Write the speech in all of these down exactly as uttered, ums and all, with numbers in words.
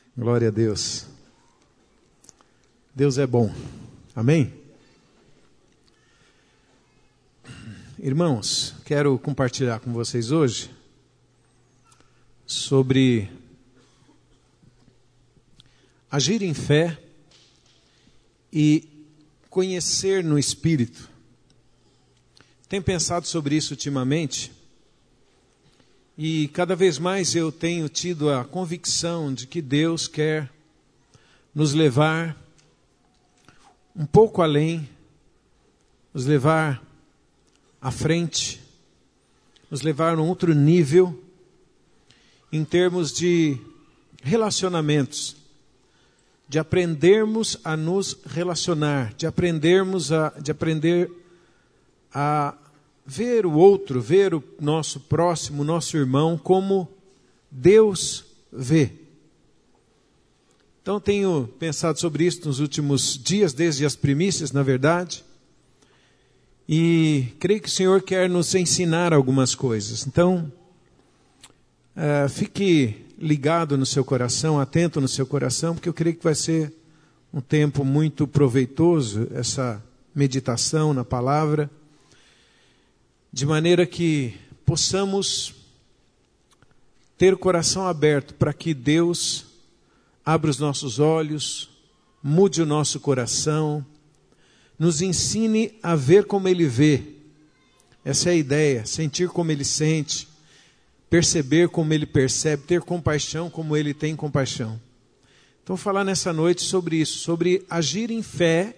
Glória a Deus. Deus é bom. Amém? Irmãos, quero compartilhar com vocês hoje sobre agir em fé e conhecer no Espírito. Tenho pensado sobre isso ultimamente e cada vez mais eu tenho tido a convicção de que Deus quer nos levar um pouco além, nos levar à frente, nos levar a um outro nível em termos de relacionamentos, de aprendermos a nos relacionar, de aprendermos a, de aprender a ver o outro, ver o nosso próximo, o nosso irmão, como Deus vê. Então tenho pensado sobre isso nos últimos dias, desde as primícias, na verdade, e creio que o Senhor quer nos ensinar algumas coisas. Então, uh, fique ligado no seu coração, atento no seu coração, porque eu creio que vai ser um tempo muito proveitoso, essa meditação na palavra, de maneira que possamos ter o coração aberto para que Deus abra os nossos olhos, mude o nosso coração, nos ensine a ver como Ele vê. Essa é a ideia, sentir como Ele sente, perceber como Ele percebe, ter compaixão como Ele tem compaixão. Então vou falar nessa noite sobre isso, sobre agir em fé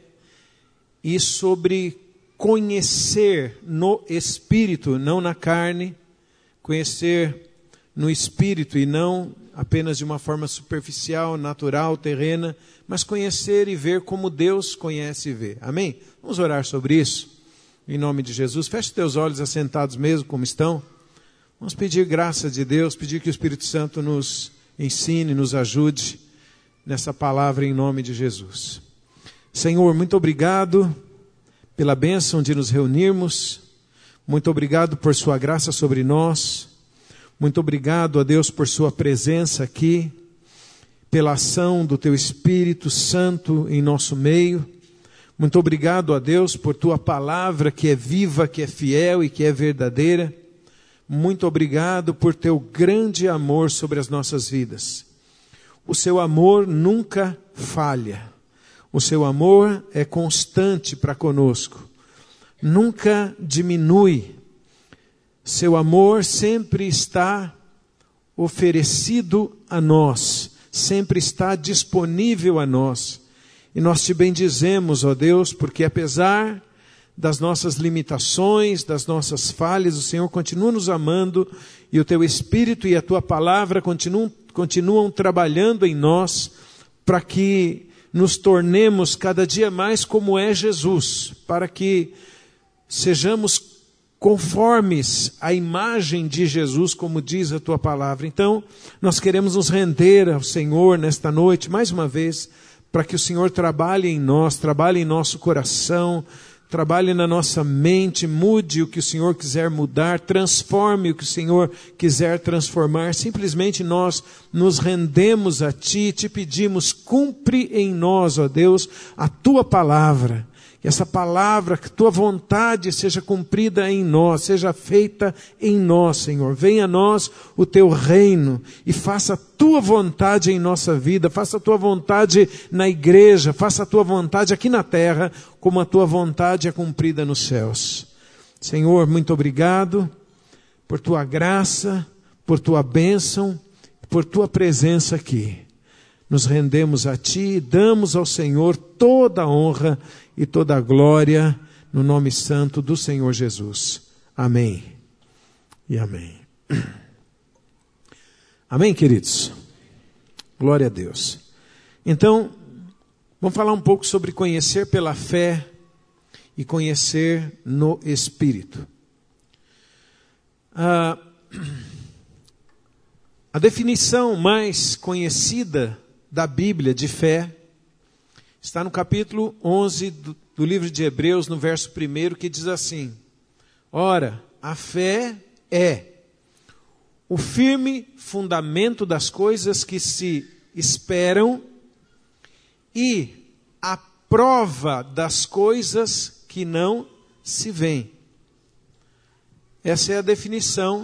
e sobre conhecer no Espírito, não na carne, conhecer no Espírito e não apenas de uma forma superficial, natural, terrena, mas conhecer e ver como Deus conhece e vê. Amém? Vamos orar sobre isso, em nome de Jesus. Feche teus olhos assentados mesmo como estão. Vamos pedir graça de Deus, pedir que o Espírito Santo nos ensine, nos ajude nessa palavra em nome de Jesus. Senhor, muito obrigado pela bênção de nos reunirmos. Muito obrigado por sua graça sobre nós. Muito obrigado a Deus por sua presença aqui, pela ação do teu Espírito Santo em nosso meio. Muito obrigado a Deus por tua palavra que é viva, que é fiel e que é verdadeira. Muito obrigado por teu grande amor sobre as nossas vidas. O seu amor nunca falha. O seu amor é constante para conosco. Nunca diminui. Seu amor sempre está oferecido a nós. Sempre está disponível a nós. E nós te bendizemos, ó Deus, porque apesar das nossas limitações, das nossas falhas, o Senhor continua nos amando e o teu Espírito e a tua palavra continuam, continuam trabalhando em nós para que nos tornemos cada dia mais como é Jesus, para que sejamos conformes à imagem de Jesus, como diz a tua palavra. Então, nós queremos nos render ao Senhor nesta noite, mais uma vez, para que o Senhor trabalhe em nós, trabalhe em nosso coração, trabalhe na nossa mente, mude o que o Senhor quiser mudar, transforme o que o Senhor quiser transformar. Simplesmente nós nos rendemos a Ti, Te pedimos, cumpre em nós, ó Deus, a Tua palavra. Que essa palavra, que Tua vontade seja cumprida em nós, seja feita em nós, Senhor. Venha a nós o Teu reino e faça a Tua vontade em nossa vida, faça a Tua vontade na igreja, faça a Tua vontade aqui na terra, como a Tua vontade é cumprida nos céus. Senhor, muito obrigado por Tua graça, por Tua bênção, por Tua presença aqui. Nos rendemos a Ti, damos ao Senhor toda a honra e toda a glória no nome santo do Senhor Jesus. Amém e amém. Amém, queridos? Glória a Deus. Então, vamos falar um pouco sobre conhecer pela fé e conhecer no Espírito. Ah, a definição mais conhecida da Bíblia de fé está no capítulo onze do, do livro de Hebreus, no verso primeiro, que diz assim: ora, a fé é o firme fundamento das coisas que se esperam e a prova das coisas que não se veem. Essa é a definição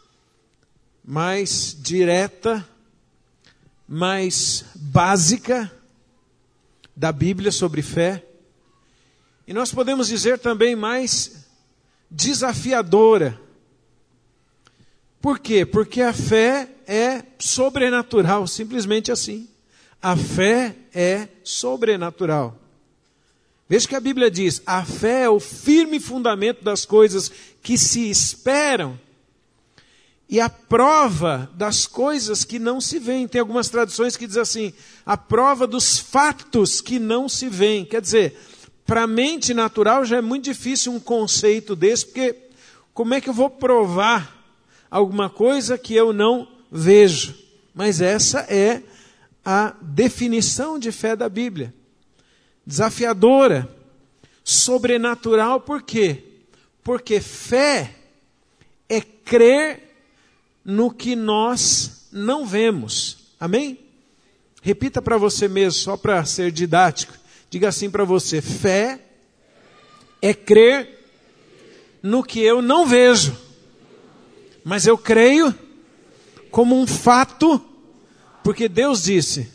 mais direta, mais básica da Bíblia sobre fé. E nós podemos dizer também mais desafiadora. Por quê? Porque a fé é sobrenatural, simplesmente assim. A fé é sobrenatural. Veja que a Bíblia diz, a fé é o firme fundamento das coisas que se esperam e a prova das coisas que não se veem. Tem algumas traduções que dizem assim, a prova dos fatos que não se veem. Quer dizer, para a mente natural já é muito difícil um conceito desse, porque como é que eu vou provar alguma coisa que eu não vejo? Mas essa é a definição de fé da Bíblia. Desafiadora, sobrenatural, por quê? Porque fé é crer no que nós não vemos. Amém? Repita para você mesmo, só para ser didático. Diga assim para você, fé é crer no que eu não vejo, mas eu creio como um fato, porque Deus disse.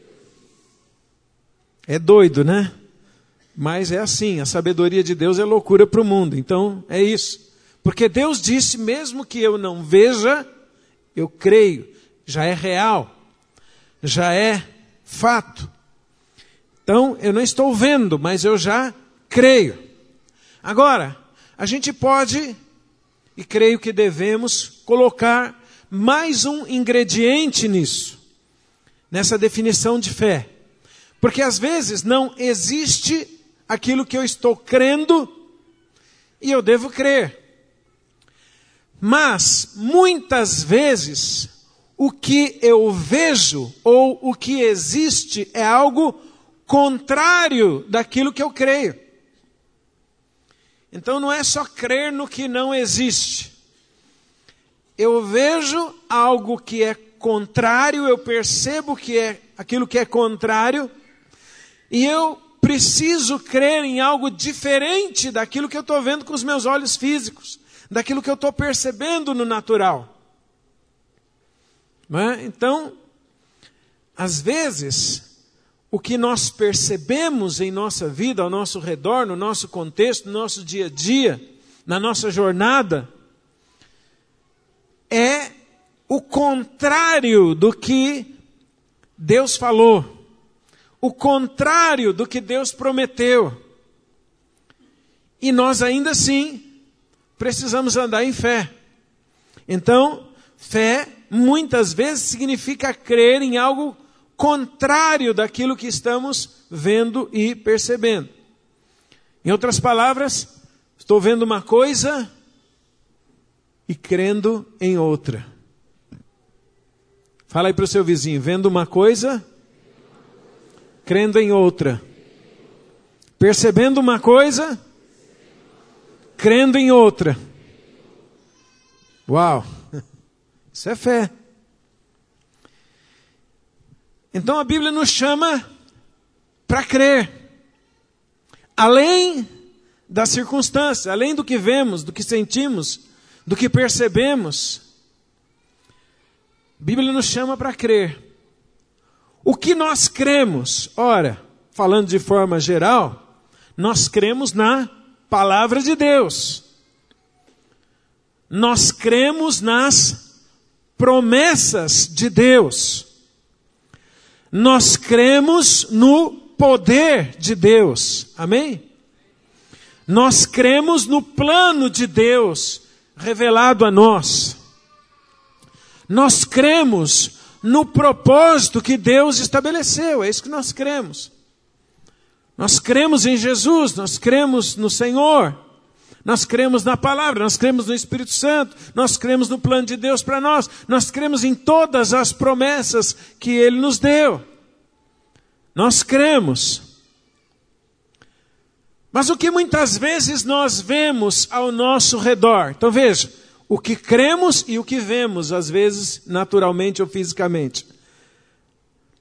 É doido, né? Mas é assim, a sabedoria de Deus é loucura para o mundo. Então, é isso. Porque Deus disse, mesmo que eu não veja, eu creio. Já é real. Já é fato. Então, eu não estou vendo, mas eu já creio. Agora, a gente pode, e creio que devemos, colocar mais um ingrediente nisso. Nessa definição de fé. Porque às vezes não existe aquilo que eu estou crendo e eu devo crer. Mas, muitas vezes, o que eu vejo ou o que existe é algo contrário daquilo que eu creio. Então não é só crer no que não existe. Eu vejo algo que é contrário, eu percebo que é aquilo que é contrário, e eu preciso crer em algo diferente daquilo que eu estou vendo com os meus olhos físicos, daquilo que eu estou percebendo no natural. Não é? Então, às vezes, o que nós percebemos em nossa vida, ao nosso redor, no nosso contexto, no nosso dia a dia, na nossa jornada, é o contrário do que Deus falou. O contrário do que Deus prometeu. E nós ainda assim precisamos andar em fé. Então, fé muitas vezes significa crer em algo contrário daquilo que estamos vendo e percebendo. Em outras palavras, estou vendo uma coisa e crendo em outra. Fala aí para o seu vizinho, vendo uma coisa, crendo em outra. Percebendo uma coisa, crendo em outra. Uau! Isso é fé. Então a Bíblia nos chama para crer. Além das circunstâncias, além do que vemos, do que sentimos, do que percebemos, a Bíblia nos chama para crer. O que nós cremos? Ora, falando de forma geral, nós cremos na palavra de Deus. Nós cremos nas promessas de Deus. Nós cremos no poder de Deus. Amém? Nós cremos no plano de Deus revelado a nós. Nós cremos no propósito que Deus estabeleceu. É isso que nós cremos. Nós cremos em Jesus, nós cremos no Senhor. Nós cremos na palavra, nós cremos no Espírito Santo, nós cremos no plano de Deus para nós, nós cremos em todas as promessas que Ele nos deu. Nós cremos. Mas o que muitas vezes nós vemos ao nosso redor? Então veja, o que cremos e o que vemos, às vezes naturalmente ou fisicamente.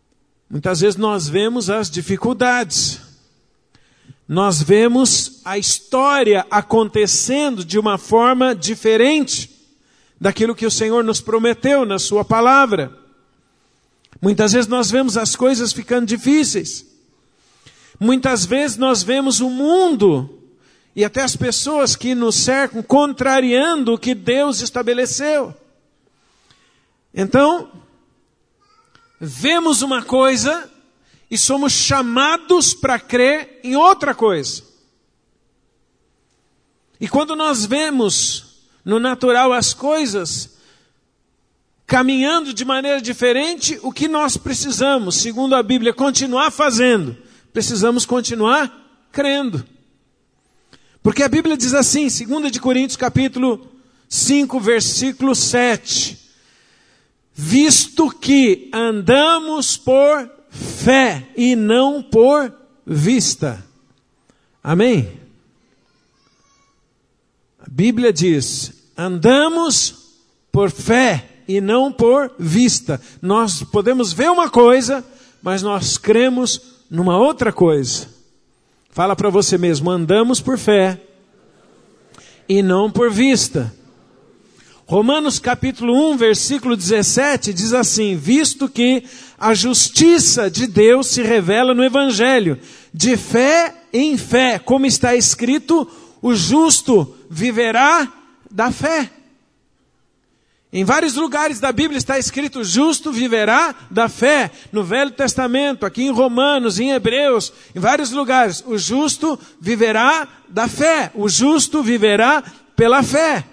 Muitas vezes nós vemos as dificuldades. Nós vemos a história acontecendo de uma forma diferente daquilo que o Senhor nos prometeu na sua palavra. Muitas vezes nós vemos as coisas ficando difíceis. Muitas vezes nós vemos o mundo e até as pessoas que nos cercam contrariando o que Deus estabeleceu. Então, vemos uma coisa e somos chamados para crer em outra coisa. E quando nós vemos no natural as coisas caminhando de maneira diferente, o que nós precisamos, segundo a Bíblia, continuar fazendo? Precisamos continuar crendo. Porque a Bíblia diz assim, segunda de Coríntios capítulo cinco, versículo sete. Visto que andamos por fé e não por vista. Amém? A Bíblia diz, andamos por fé e não por vista. Nós podemos ver uma coisa, mas nós cremos numa outra coisa. Fala para você mesmo, andamos por fé e não por vista. Romanos capítulo um, versículo dezessete diz assim, visto que a justiça de Deus se revela no Evangelho, de fé em fé, como está escrito, o justo viverá da fé. Em vários lugares da Bíblia está escrito, justo viverá da fé. No Velho Testamento, aqui em Romanos, em Hebreus, em vários lugares, o justo viverá da fé. O justo viverá pela fé.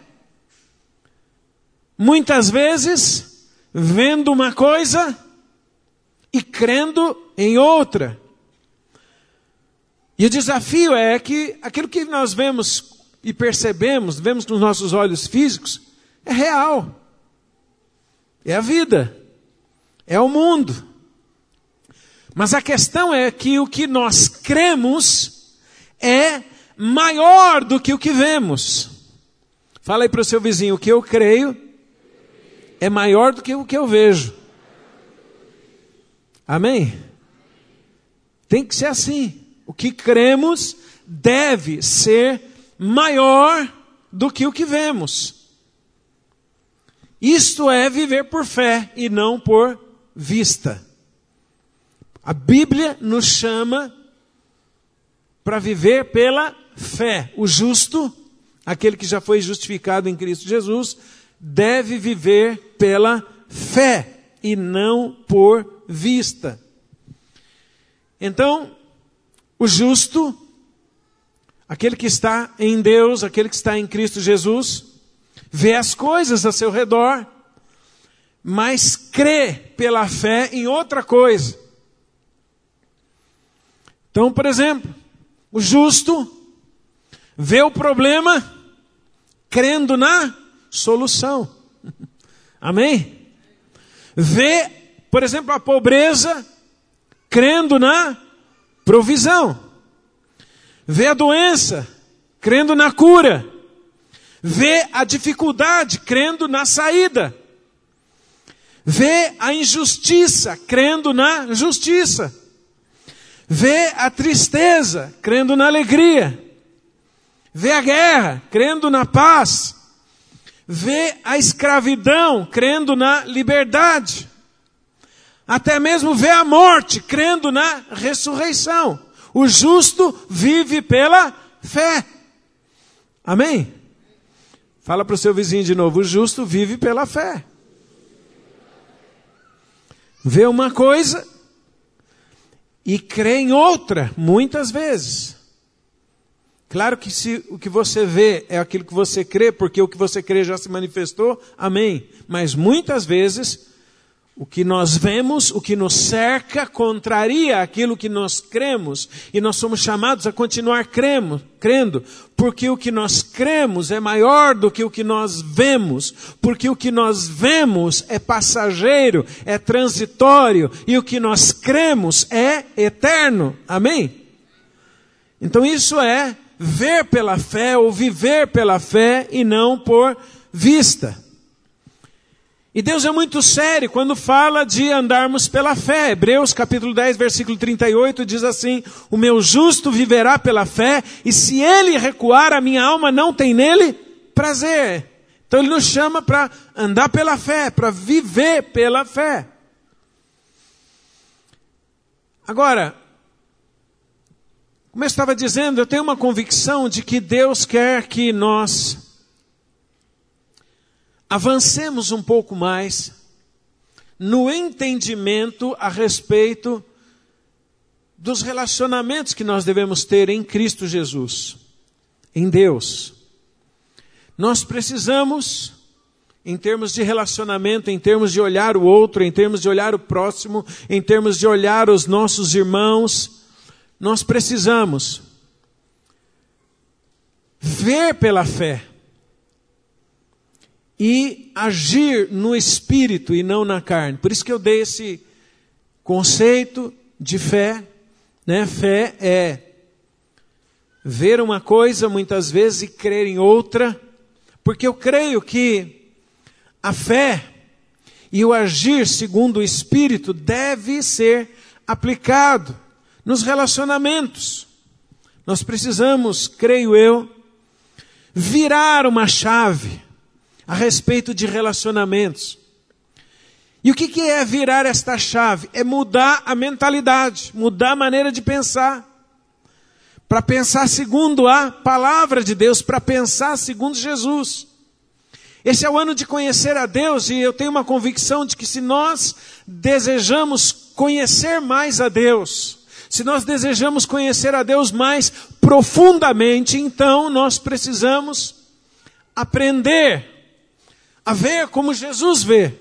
Muitas vezes, vendo uma coisa e crendo em outra. E o desafio é que aquilo que nós vemos e percebemos, vemos com os nossos olhos físicos, é real. É a vida. É o mundo. Mas a questão é que o que nós cremos é maior do que o que vemos. Fala aí para o seu vizinho, o que eu creio é maior do que o que eu vejo. Amém? Tem que ser assim. O que cremos deve ser maior do que o que vemos. Isto é viver por fé e não por vista. A Bíblia nos chama para viver pela fé. O justo, aquele que já foi justificado em Cristo Jesus, deve viver pela fé e não por vista. Então, o justo, aquele que está em Deus, aquele que está em Cristo Jesus, vê as coisas a seu redor, mas crê pela fé em outra coisa. Então, por exemplo, o justo vê o problema crendo na solução. Amém? Vê, por exemplo, a pobreza crendo na provisão. Vê a doença crendo na cura. Vê a dificuldade crendo na saída. Vê a injustiça crendo na justiça. Vê a tristeza crendo na alegria. Vê a guerra crendo na paz. Vê a escravidão crendo na liberdade. Até mesmo vê a morte crendo na ressurreição. O justo vive pela fé. Amém? Fala para o seu vizinho de novo, o justo vive pela fé. Vê uma coisa e crê em outra, muitas vezes. Claro que se o que você vê é aquilo que você crê, porque o que você crê já se manifestou, amém. Mas muitas vezes, o que nós vemos, o que nos cerca, contraria aquilo que nós cremos. E nós somos chamados a continuar cremos, crendo, porque o que nós cremos é maior do que o que nós vemos. Porque o que nós vemos é passageiro, é transitório, e o que nós cremos é eterno. Amém? Então isso é ver pela fé ou viver pela fé e não por vista. E Deus é muito sério quando fala de andarmos pela fé. Hebreus capítulo dez, versículo trinta e oito diz assim: o meu justo viverá pela fé, e se ele recuar, a minha alma não tem nele prazer. Então ele nos chama para andar pela fé, para viver pela fé. Agora, como eu estava dizendo, eu tenho uma convicção de que Deus quer que nós avancemos um pouco mais no entendimento a respeito dos relacionamentos que nós devemos ter em Cristo Jesus, em Deus. Nós precisamos, em termos de relacionamento, em termos de olhar o outro, em termos de olhar o próximo, em termos de olhar os nossos irmãos, nós precisamos ver pela fé e agir no espírito e não na carne. Por isso que eu dei esse conceito de fé, né? Fé é ver uma coisa muitas vezes e crer em outra, porque eu creio que a fé e o agir segundo o espírito deve ser aplicado nos relacionamentos. Nós precisamos, creio eu, virar uma chave a respeito de relacionamentos. E o que que é virar esta chave? É mudar a mentalidade, mudar a maneira de pensar. Para pensar segundo a palavra de Deus, para pensar segundo Jesus. Esse é o ano de conhecer a Deus, e eu tenho uma convicção de que se nós desejamos conhecer mais a Deus, se nós desejamos conhecer a Deus mais profundamente, então nós precisamos aprender a ver como Jesus vê.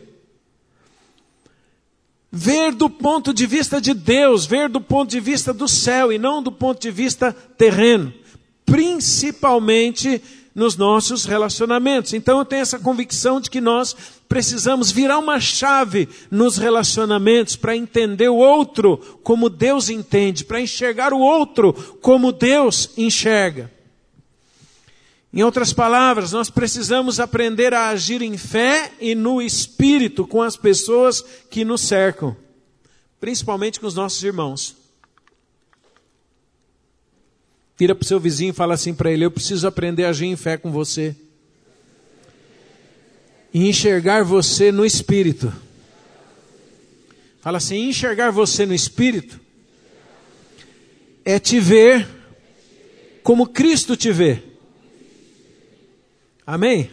Ver do ponto de vista de Deus, ver do ponto de vista do céu e não do ponto de vista terreno. Principalmente nos nossos relacionamentos. Então eu tenho essa convicção de que nós precisamos virar uma chave nos relacionamentos para entender o outro como Deus entende, para enxergar o outro como Deus enxerga. Em outras palavras, nós precisamos aprender a agir em fé e no espírito com as pessoas que nos cercam, principalmente com os nossos irmãos. Vira para o seu vizinho e fala assim para ele: eu preciso aprender a agir em fé com você e enxergar você no espírito. Fala assim: enxergar você no espírito é te ver como Cristo te vê. Amém?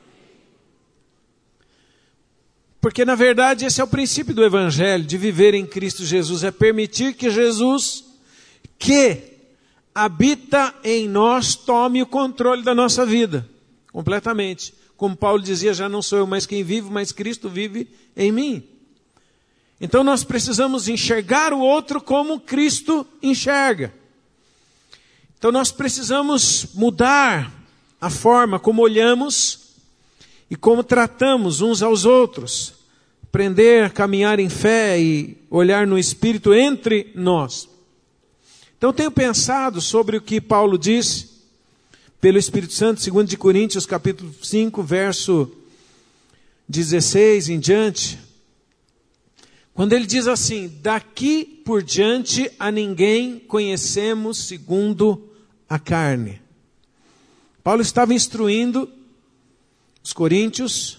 Porque na verdade esse é o princípio do Evangelho, de viver em Cristo Jesus, é permitir que Jesus, que habita em nós, tome o controle da nossa vida, completamente. Como Paulo dizia, já não sou eu mais quem vive, mas Cristo vive em mim. Então nós precisamos enxergar o outro como Cristo enxerga. Então nós precisamos mudar a forma como olhamos e como tratamos uns aos outros. Aprender a caminhar em fé e olhar no Espírito entre nós. Então tenho pensado sobre o que Paulo disse pelo Espírito Santo, segundo de Coríntios, capítulo cinco, verso dezesseis em diante. Quando ele diz assim: daqui por diante a ninguém conhecemos segundo a carne. Paulo estava instruindo os coríntios,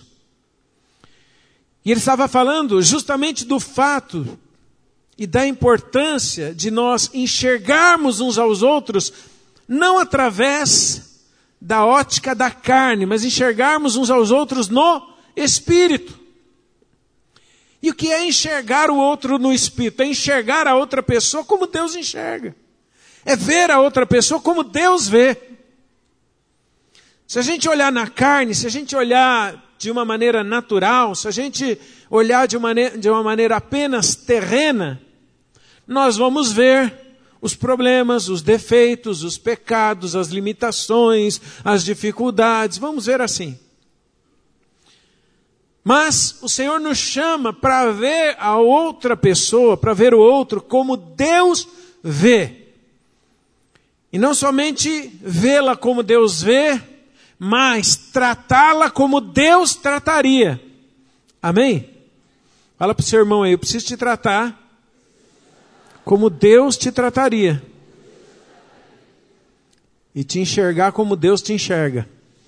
e ele estava falando justamente do fato e da importância de nós enxergarmos uns aos outros, não através da ótica da carne, mas enxergarmos uns aos outros no Espírito. E o que é enxergar o outro no Espírito? É enxergar a outra pessoa como Deus enxerga. É ver a outra pessoa como Deus vê. Se a gente olhar na carne, se a gente olhar de uma maneira natural, se a gente olhar de uma maneira, de uma maneira apenas terrena, nós vamos ver os problemas, os defeitos, os pecados, as limitações, as dificuldades, vamos ver assim. Mas o Senhor nos chama para ver a outra pessoa, para ver o outro como Deus vê. E não somente vê-la como Deus vê, mas tratá-la como Deus trataria Amém? Fala para o seu irmão aí, eu preciso te tratar como Deus te trataria. E te enxergar como Deus te enxerga.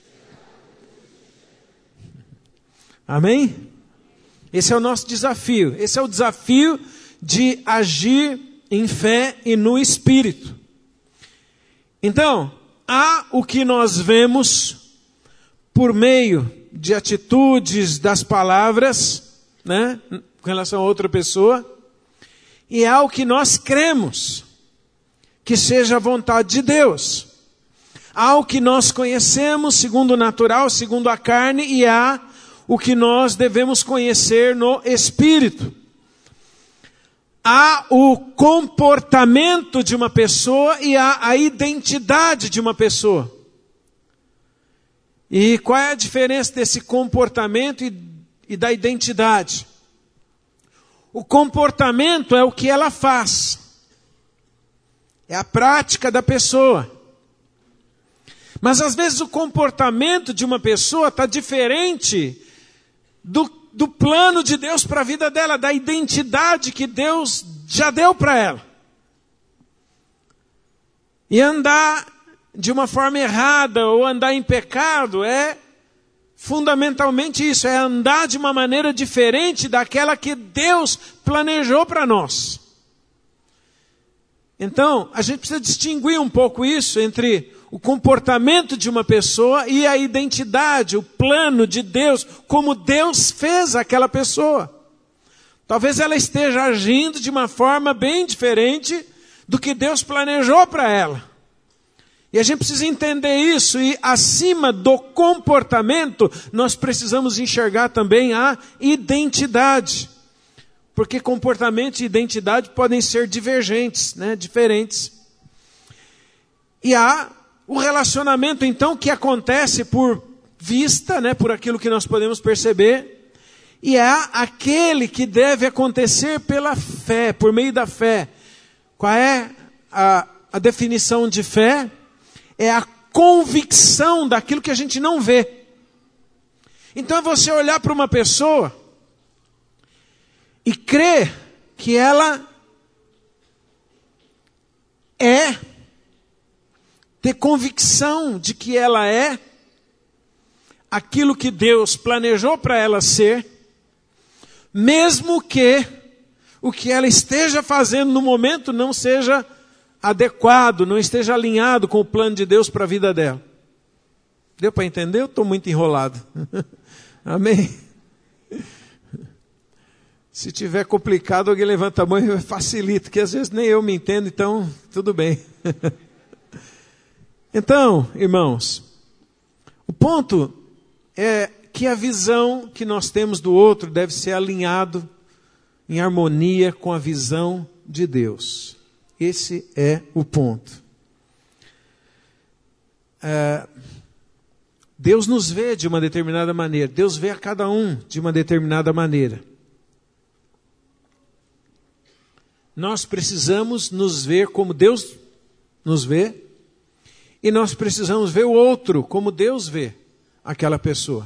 Amém? Esse é o nosso desafio. Esse é o desafio de agir em fé e no Espírito. Então, há o que nós vemos por meio de atitudes, das palavras, né, com relação a outra pessoa, e há o que nós cremos, que seja a vontade de Deus. Há o que nós conhecemos segundo o natural, segundo a carne, e há o que nós devemos conhecer no Espírito. Há o comportamento de uma pessoa e há a identidade de uma pessoa. E qual é a diferença desse comportamento e, e da identidade? O comportamento é o que ela faz. É a prática da pessoa. Mas às vezes o comportamento de uma pessoa está diferente do, do plano de Deus para a vida dela, da identidade que Deus já deu para ela. E andar de uma forma errada ou andar em pecado é fundamentalmente isso, é andar de uma maneira diferente daquela que Deus planejou para nós. Então, a gente precisa distinguir um pouco isso entre o comportamento de uma pessoa e a identidade, o plano de Deus, como Deus fez aquela pessoa. Talvez ela esteja agindo de uma forma bem diferente do que Deus planejou para ela. E a gente precisa entender isso, e acima do comportamento, nós precisamos enxergar também a identidade. Porque comportamento e identidade podem ser divergentes, né, diferentes. E há o relacionamento, então, que acontece por vista, né, por aquilo que nós podemos perceber, e há aquele que deve acontecer pela fé, por meio da fé. Qual é a, a definição de fé? É a convicção daquilo que a gente não vê. Então é você olhar para uma pessoa e crer que ela é, ter convicção de que ela é aquilo que Deus planejou para ela ser, mesmo que o que ela esteja fazendo no momento não seja adequado, não esteja alinhado com o plano de Deus para a vida dela. Deu para entender? Eu estou muito enrolado. Amém? Se tiver complicado, alguém levanta a mão e facilita, que às vezes nem eu me entendo, então tudo bem. Então, irmãos, o ponto é que a visão que nós temos do outro deve ser alinhado em harmonia com a visão de Deus. Esse é o ponto. É, Deus nos vê de uma determinada maneira. Deus vê a cada um de uma determinada maneira. Nós precisamos nos ver como Deus nos vê. E nós precisamos ver o outro como Deus vê aquela pessoa.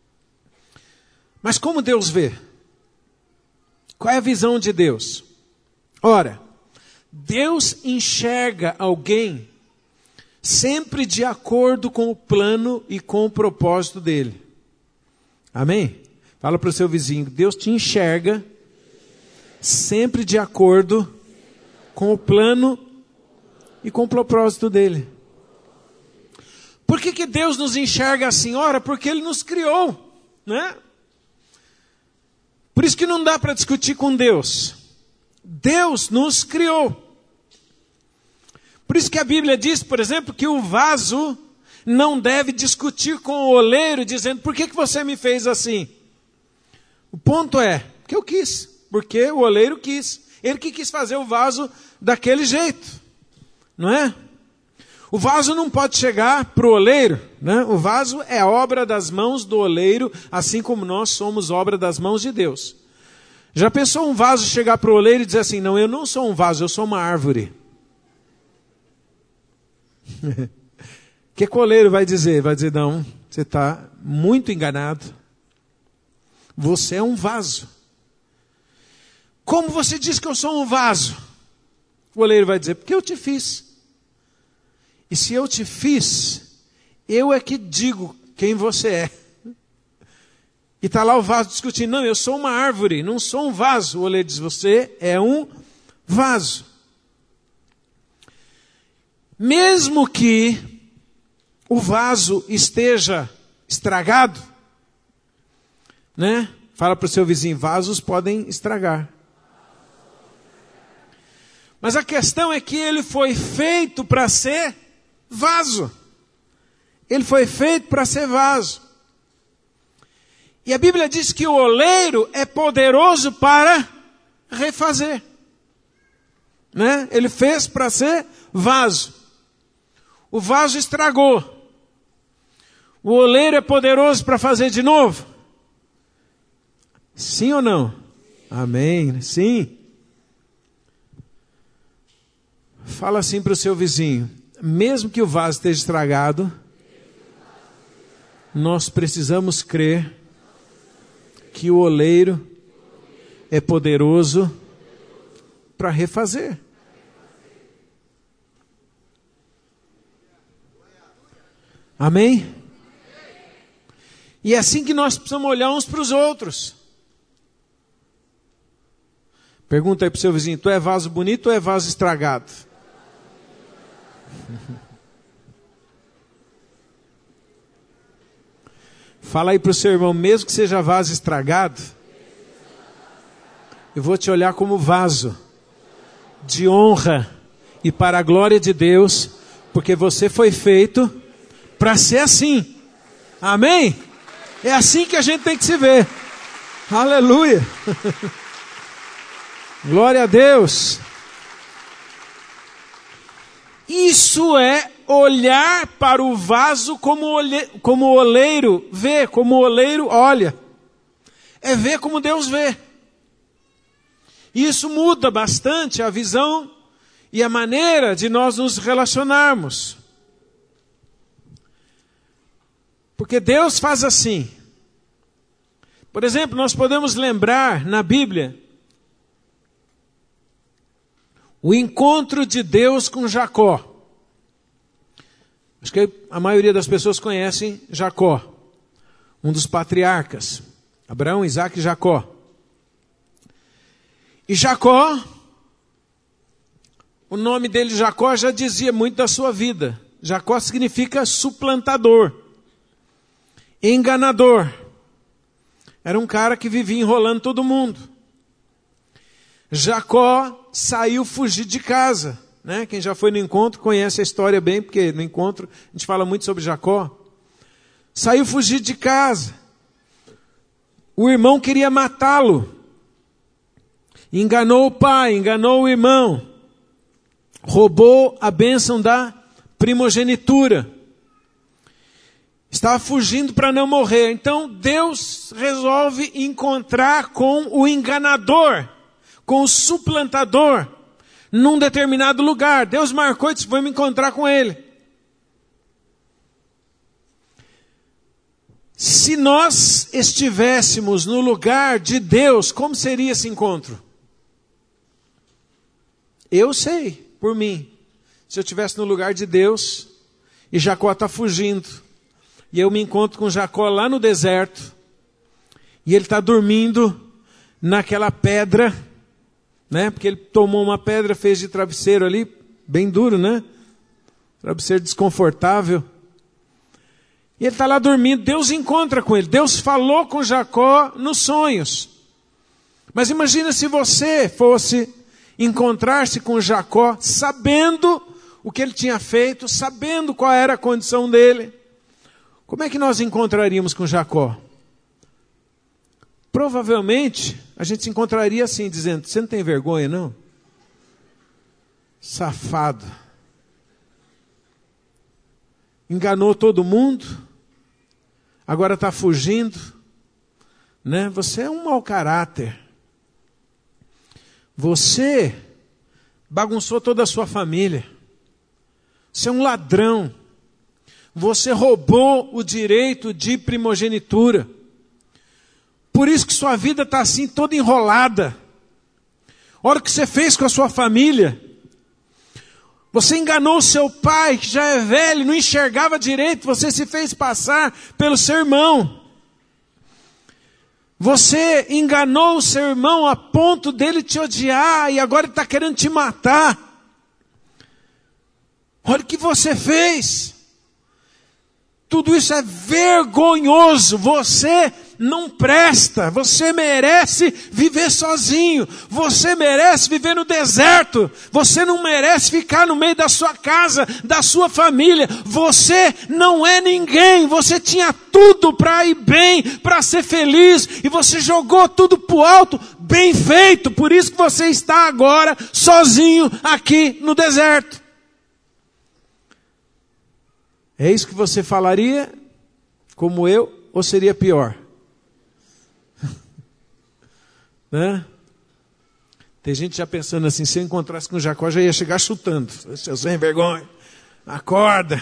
Mas como Deus vê? Qual é a visão de Deus? Ora, Deus enxerga alguém sempre de acordo com o plano e com o propósito dele. Amém? Fala para o seu vizinho, Deus te enxerga sempre de acordo com o plano e com o propósito dele. Por que que Deus nos enxerga assim? Ora, porque Ele nos criou, né? Por isso que não dá para discutir com Deus. Deus nos criou. Por isso que a Bíblia diz, por exemplo, que o vaso não deve discutir com o oleiro, dizendo, por que que você me fez assim? O ponto é, que eu quis, porque o oleiro quis. Ele que quis fazer o vaso daquele jeito, não é? O vaso não pode chegar para o oleiro, né? O vaso é obra das mãos do oleiro, assim como nós somos obra das mãos de Deus. Já pensou um vaso chegar para o oleiro e dizer assim, não, eu não sou um vaso, eu sou uma árvore. O que, que o oleiro vai dizer? Vai dizer, não, você está muito enganado. Você é um vaso. Como você diz que eu sou um vaso? O oleiro vai dizer, porque eu te fiz. E se eu te fiz, eu é que digo quem você é. E está lá o vaso discutindo, não, eu sou uma árvore, não sou um vaso. O oleiro diz, você é um vaso. Mesmo que o vaso esteja estragado, né? Fala para o seu vizinho, vasos podem estragar. Mas a questão é que ele foi feito para ser vaso. Ele foi feito para ser vaso. E a Bíblia diz que o oleiro é poderoso para refazer. Né? Ele fez para ser vaso. O vaso estragou. O oleiro é poderoso para fazer de novo? Sim ou não? Amém. Sim. Fala assim para o seu vizinho. Mesmo que o vaso esteja estragado, nós precisamos crer que o oleiro é poderoso para refazer. Amém? E é assim que nós precisamos olhar uns para os outros. Pergunta aí para o seu vizinho, tu é vaso bonito ou é vaso estragado? Fala aí para o seu irmão, mesmo que seja vaso estragado, eu vou te olhar como vaso de honra e para a glória de Deus, porque você foi feito para ser assim. Amém? É assim que a gente tem que se ver. Aleluia. Glória a Deus. Isso é olhar para o vaso como, olhe, como o oleiro vê, como o oleiro olha. É ver como Deus vê. Isso muda bastante a visão e a maneira de nós nos relacionarmos. Porque Deus faz assim. Por exemplo, nós podemos lembrar na Bíblia o encontro de Deus com Jacó. Acho que a maioria das pessoas conhecem Jacó, um dos patriarcas. Abraão, Isaac e Jacó. E Jacó, o nome dele Jacó já dizia muito da sua vida. Jacó significa suplantador, enganador. Era um cara que vivia enrolando todo mundo. Jacó saiu fugir de casa. Né? Quem já foi no encontro conhece a história bem, porque no encontro a gente fala muito sobre Jacó. Saiu fugir de casa. O irmão queria matá-lo. Enganou o pai, enganou o irmão. Roubou a bênção da primogenitura. Estava fugindo para não morrer. Então Deus resolve encontrar com o enganador, com o suplantador, num determinado lugar. Deus marcou e disse, vou me encontrar com ele. Se nós estivéssemos no lugar de Deus, como seria esse encontro? Eu sei, por mim. Se eu estivesse no lugar de Deus, e Jacó está fugindo, e eu me encontro com Jacó lá no deserto, e ele está dormindo naquela pedra, né? Porque ele tomou uma pedra, fez de travesseiro ali, bem duro, né? Travesseiro desconfortável. E ele está lá dormindo, Deus encontra com ele. Deus falou com Jacó nos sonhos. Mas imagina se você fosse encontrar-se com Jacó, sabendo o que ele tinha feito, sabendo qual era a condição dele. Como é que nós encontraríamos com Jacó? Provavelmente, a gente se encontraria assim, dizendo, você não tem vergonha, não? Safado. Enganou todo mundo, agora está fugindo, né? Você é um mau caráter. Você bagunçou toda a sua família. Você é um ladrão. Você roubou o direito de primogenitura. Por isso que sua vida está assim, toda enrolada. Olha o que você fez com a sua família. Você enganou o seu pai, que já é velho, não enxergava direito, você se fez passar pelo seu irmão. Você enganou o seu irmão a ponto dele te odiar e agora ele está querendo te matar. Olha o que você fez. Tudo isso é vergonhoso. Você não presta. Você merece viver sozinho. Você merece viver no deserto. Você não merece ficar no meio da sua casa, da sua família. Você não é ninguém. Você tinha tudo para ir bem, para ser feliz. E você jogou tudo pro alto. Bem feito. Por isso que você está agora sozinho aqui no deserto. É isso que você falaria, como eu, ou seria pior? Né? Tem gente já pensando assim, se eu encontrasse com Jacó, já ia chegar chutando. Seu sem vergonha, acorda.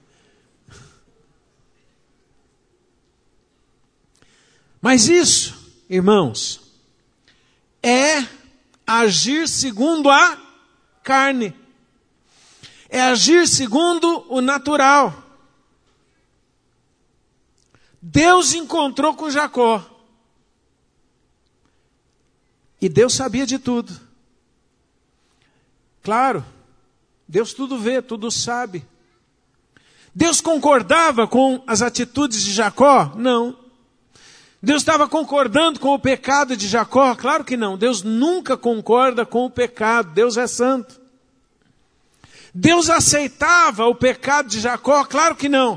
Mas isso, irmãos, é agir segundo a carne. É agir segundo o natural. Deus encontrou com Jacó. E Deus sabia de tudo. Claro, Deus tudo vê, tudo sabe. Deus concordava com as atitudes de Jacó? Não. Deus estava concordando com o pecado de Jacó? Claro que não. Deus nunca concorda com o pecado. Deus é santo. Deus aceitava o pecado de Jacó? Claro que não.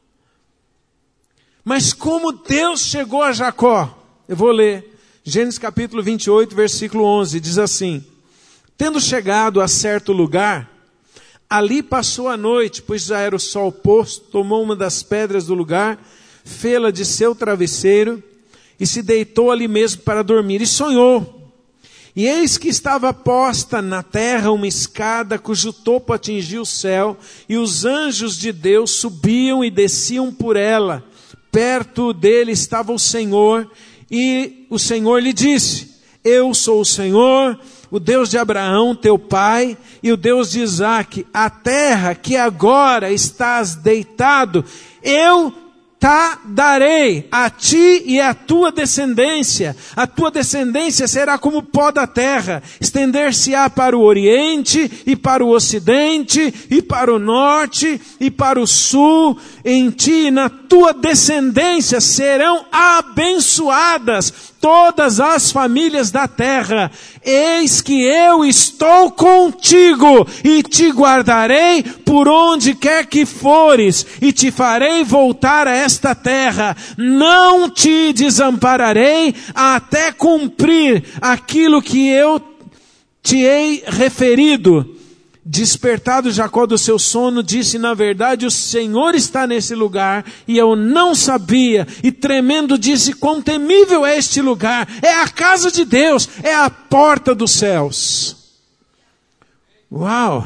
Mas como Deus chegou a Jacó? Eu vou ler. Gênesis capítulo vinte e oito, versículo onze. Diz assim: tendo chegado a certo lugar, ali passou a noite, pois já era o sol posto, tomou uma das pedras do lugar, fê-la de seu travesseiro, e se deitou ali mesmo para dormir. E sonhou. E eis que estava posta na terra uma escada cujo topo atingia o céu, e os anjos de Deus subiam e desciam por ela. Perto dele estava o Senhor, e o Senhor lhe disse: eu sou o Senhor, o Deus de Abraão, teu pai, e o Deus de Isaque. A terra que agora estás deitado, eu Tá, darei a ti e à tua descendência. A tua descendência será como o pó da terra. Estender-se-á para o oriente e para o ocidente e para o norte e para o sul. Em ti e na tua descendência serão abençoadas todas as famílias da terra. Eis que eu estou contigo e te guardarei por onde quer que fores e te farei voltar a esta terra. Não te desampararei até cumprir aquilo que eu te hei referido. Despertado Jacó do seu sono, disse: na verdade o Senhor está nesse lugar, e eu não sabia. E tremendo disse: quão temível é este lugar! É a casa de Deus, é a porta dos céus. Uau!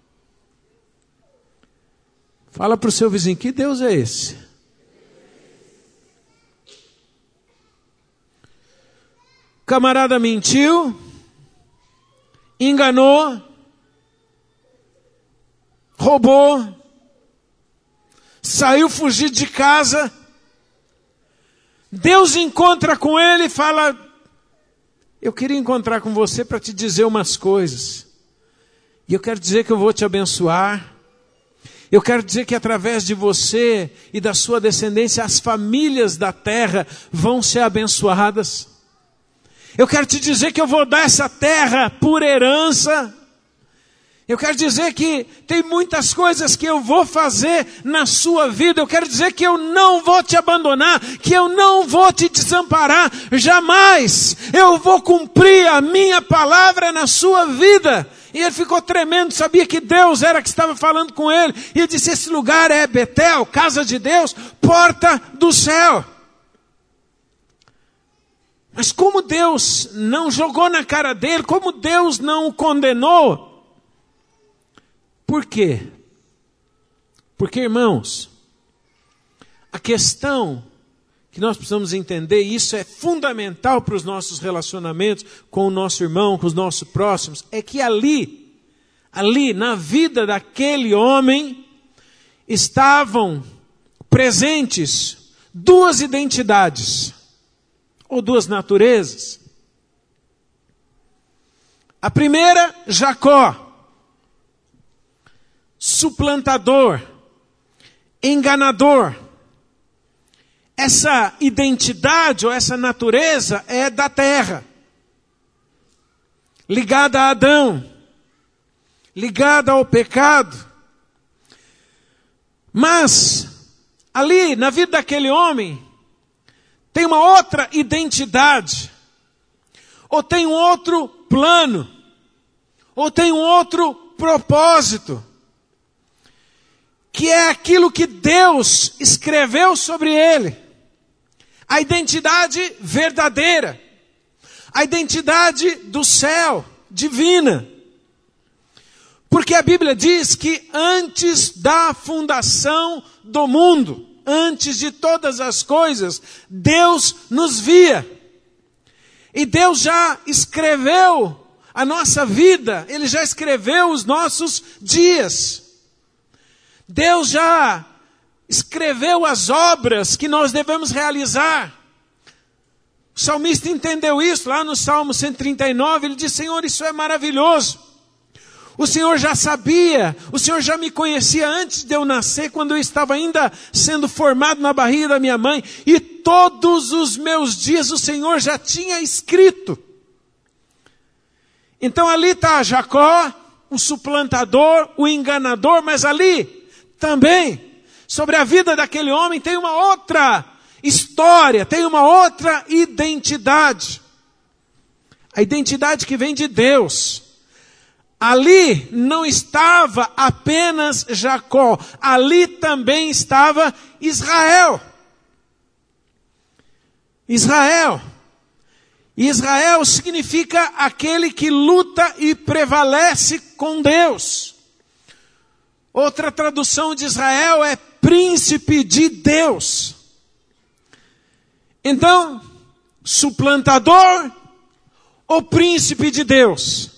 Fala para o seu vizinho: que Deus é esse? O camarada mentiu, enganou, roubou, saiu fugido de casa. Deus encontra com ele e fala: eu queria encontrar com você para te dizer umas coisas. E eu quero dizer que eu vou te abençoar. Eu quero dizer que através de você e da sua descendência, as famílias da terra vão ser abençoadas. Eu quero te dizer que eu vou dar essa terra por herança. Eu quero dizer que tem muitas coisas que eu vou fazer na sua vida. Eu quero dizer que eu não vou te abandonar, que eu não vou te desamparar, jamais. Eu vou cumprir a minha palavra na sua vida. E ele ficou tremendo, sabia que Deus era que estava falando com ele. E ele disse: esse lugar é Betel, casa de Deus, porta do céu. Mas como Deus não jogou na cara dele, como Deus não o condenou? Por quê? Porque, irmãos, a questão que nós precisamos entender, e isso é fundamental para os nossos relacionamentos com o nosso irmão, com os nossos próximos, é que ali, ali na vida daquele homem, estavam presentes duas identidades, ou duas naturezas. A primeira, Jacó, suplantador, enganador. Essa identidade ou essa natureza é da terra, ligada a Adão, ligada ao pecado. Mas, ali na vida daquele homem, tem uma outra identidade, ou tem um outro plano, ou tem um outro propósito, que é aquilo que Deus escreveu sobre ele. A identidade verdadeira, a identidade do céu, divina. Porque a Bíblia diz que antes da fundação do mundo, antes de todas as coisas, Deus nos via. E Deus já escreveu a nossa vida, Ele já escreveu os nossos dias. Deus já escreveu as obras que nós devemos realizar. O salmista entendeu isso lá no Salmo cento e trinta e nove, ele diz: Senhor, isso é maravilhoso. O Senhor já sabia, o Senhor já me conhecia antes de eu nascer, quando eu estava ainda sendo formado na barriga da minha mãe, e todos os meus dias o Senhor já tinha escrito. Então ali está Jacó, o suplantador, o enganador, mas ali também, sobre a vida daquele homem, tem uma outra história, tem uma outra identidade. A identidade que vem de Deus. Ali não estava apenas Jacó, ali também estava Israel. Israel. Israel significa aquele que luta e prevalece com Deus. Outra tradução de Israel é príncipe de Deus. Então, suplantador ou príncipe de Deus?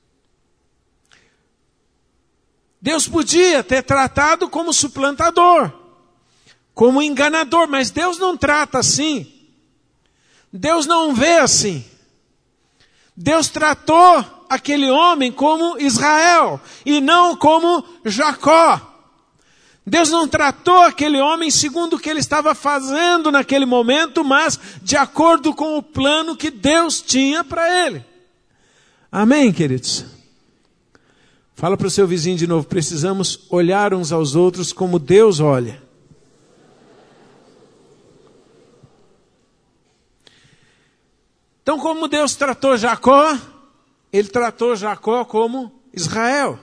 Deus podia ter tratado como suplantador, como enganador, mas Deus não trata assim. Deus não vê assim. Deus tratou aquele homem como Israel e não como Jacó. Deus não tratou aquele homem segundo o que ele estava fazendo naquele momento, mas de acordo com o plano que Deus tinha para ele. Amém, queridos? Fala para o seu vizinho de novo: precisamos olhar uns aos outros como Deus olha. Então, como Deus tratou Jacó, Ele tratou Jacó como Israel.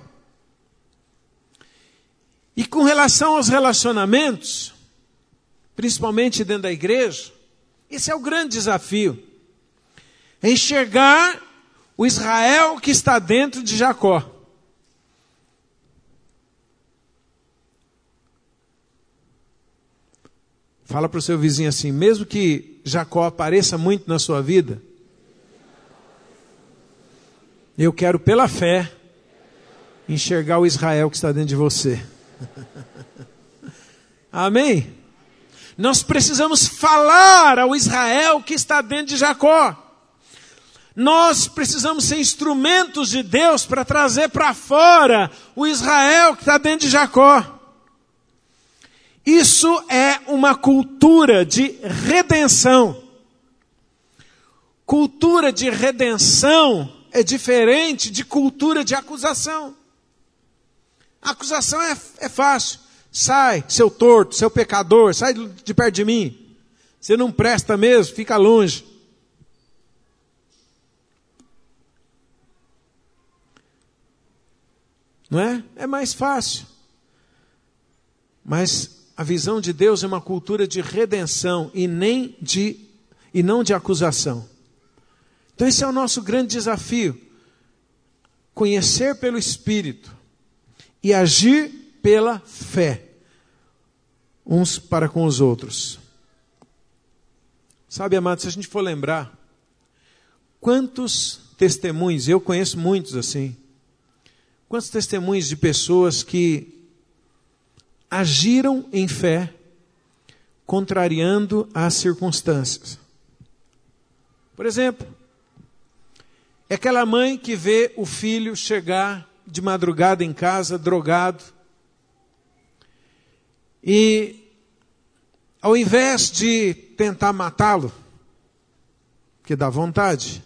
E com relação aos relacionamentos, principalmente dentro da igreja, esse é o grande desafio. É enxergar o Israel que está dentro de Jacó. Fala para o seu vizinho assim: mesmo que Jacó apareça muito na sua vida, eu quero pela fé enxergar o Israel que está dentro de você. Amém? Nós precisamos falar ao Israel que está dentro de Jacó. Nós precisamos ser instrumentos de Deus para trazer para fora o Israel que está dentro de Jacó. Isso é uma cultura de redenção. Cultura de redenção é diferente de cultura de acusação. A acusação é, é fácil. Sai, seu torto, seu pecador, sai de perto de mim. Você não presta mesmo, fica longe. Não é? É mais fácil. Mas a visão de Deus é uma cultura de redenção e, nem de, e não de acusação. Então esse é o nosso grande desafio. Conhecer pelo Espírito e agir pela fé, uns para com os outros. Sabe, amado, se a gente for lembrar, quantos testemunhos, eu conheço muitos assim, quantos testemunhos de pessoas que agiram em fé, contrariando as circunstâncias. Por exemplo, é aquela mãe que vê o filho chegar de madrugada em casa, drogado, e ao invés de tentar matá-lo, porque dá vontade,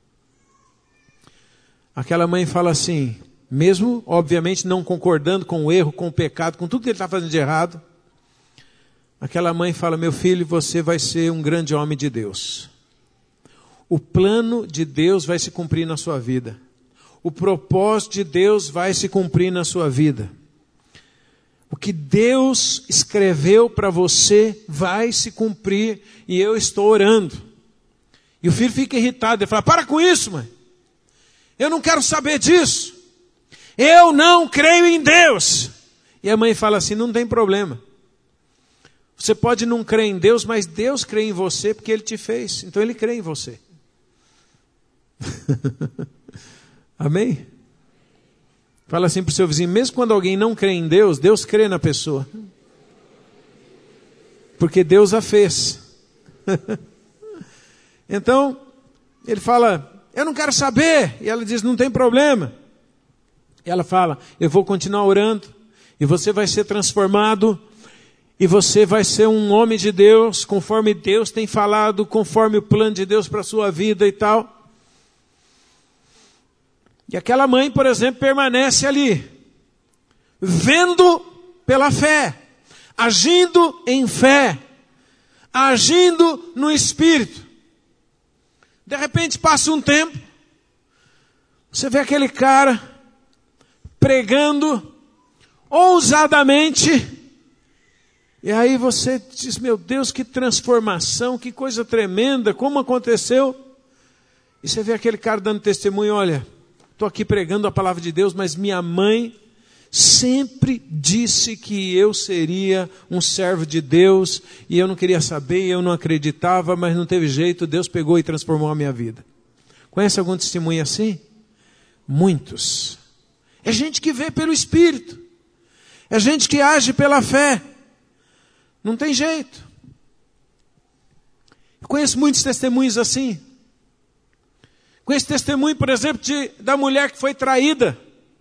aquela mãe fala assim, mesmo obviamente não concordando com o erro, com o pecado, com tudo que ele está fazendo de errado, aquela mãe fala, meu filho, você vai ser um grande homem de Deus. O plano de Deus vai se cumprir na sua vida. O propósito de Deus vai se cumprir na sua vida. O que Deus escreveu para você vai se cumprir e eu estou orando. E o filho fica irritado, ele fala, para com isso, mãe. Eu não quero saber disso. Eu não creio em Deus. E a mãe fala assim, não tem problema. Você pode não crer em Deus, mas Deus crê em você porque Ele te fez. Então Ele crê em você. Amém? Fala assim para o seu vizinho, mesmo quando alguém não crê em Deus, Deus crê na pessoa. Porque Deus a fez. Então, ele fala, eu não quero saber. E ela diz, não tem problema. E ela fala, eu vou continuar orando. E você vai ser transformado. E você vai ser um homem de Deus, conforme Deus tem falado, conforme o plano de Deus para a sua vida e tal. E aquela mãe, por exemplo, permanece ali, vendo pela fé, agindo em fé, agindo no Espírito. De repente passa um tempo, você vê aquele cara pregando ousadamente, e aí você diz, meu Deus, que transformação, que coisa tremenda, como aconteceu? E você vê aquele cara dando testemunho, olha, estou aqui pregando a palavra de Deus, mas minha mãe sempre disse que eu seria um servo de Deus, e eu não queria saber, eu não acreditava, mas não teve jeito, Deus pegou e transformou a minha vida. Conhece algum testemunho assim? Muitos. É gente que vê pelo Espírito, é gente que age pela fé, não tem jeito. Eu conheço muitos testemunhos assim. Com esse testemunho, por exemplo, de, da mulher que foi traída.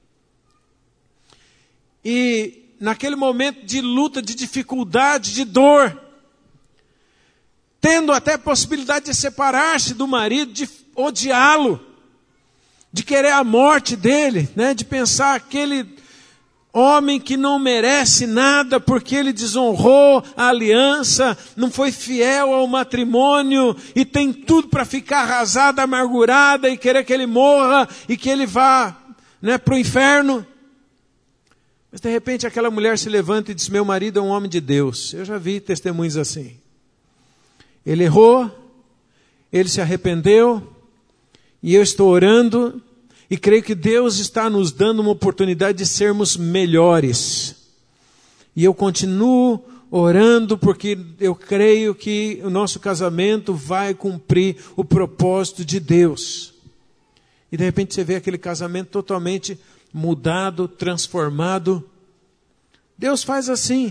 E naquele momento de luta, de dificuldade, de dor, tendo até a possibilidade de separar-se do marido, de odiá-lo, de querer a morte dele, né? De pensar aquele homem que não merece nada porque ele desonrou a aliança, não foi fiel ao matrimônio e tem tudo para ficar arrasada, amargurada e querer que ele morra e que ele vá, né, para o inferno. Mas de repente aquela mulher se levanta e diz, meu marido é um homem de Deus. Eu já vi testemunhos assim. Ele errou, ele se arrependeu e eu estou orando. E creio que Deus está nos dando uma oportunidade de sermos melhores. E eu continuo orando porque eu creio que o nosso casamento vai cumprir o propósito de Deus. E de repente você vê aquele casamento totalmente mudado, transformado. Deus faz assim.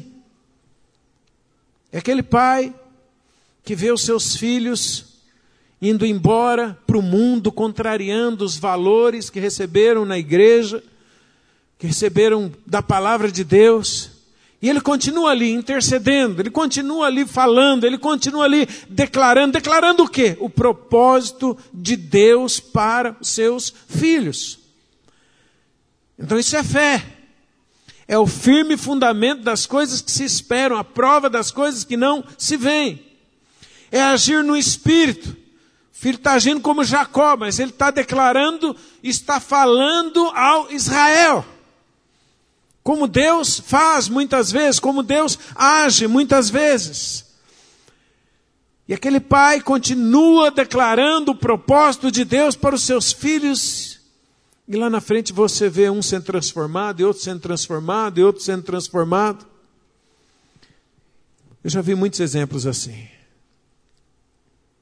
É aquele pai que vê os seus filhos indo embora para o mundo, contrariando os valores que receberam na igreja, que receberam da palavra de Deus. E ele continua ali intercedendo, ele continua ali falando, ele continua ali declarando. Declarando o quê? O propósito de Deus para os seus filhos. Então isso é fé. É o firme fundamento das coisas que se esperam, a prova das coisas que não se veem. É agir no Espírito. O filho está agindo como Jacó, mas ele está declarando, está falando ao Israel. Como Deus faz muitas vezes, como Deus age muitas vezes. E aquele pai continua declarando o propósito de Deus para os seus filhos. E lá na frente você vê um sendo transformado, e outro sendo transformado, e outro sendo transformado. Eu já vi muitos exemplos assim.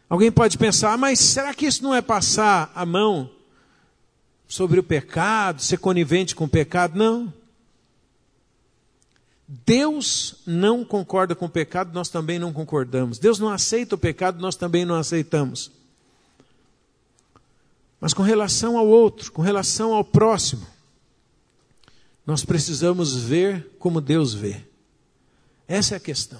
Alguém pode pensar, mas será que isso não é passar a mão sobre o pecado, ser conivente com o pecado? Não. Deus não concorda com o pecado, nós também não concordamos. Deus não aceita o pecado, nós também não aceitamos. Mas com relação ao outro, com relação ao próximo, nós precisamos ver como Deus vê. Essa é a questão.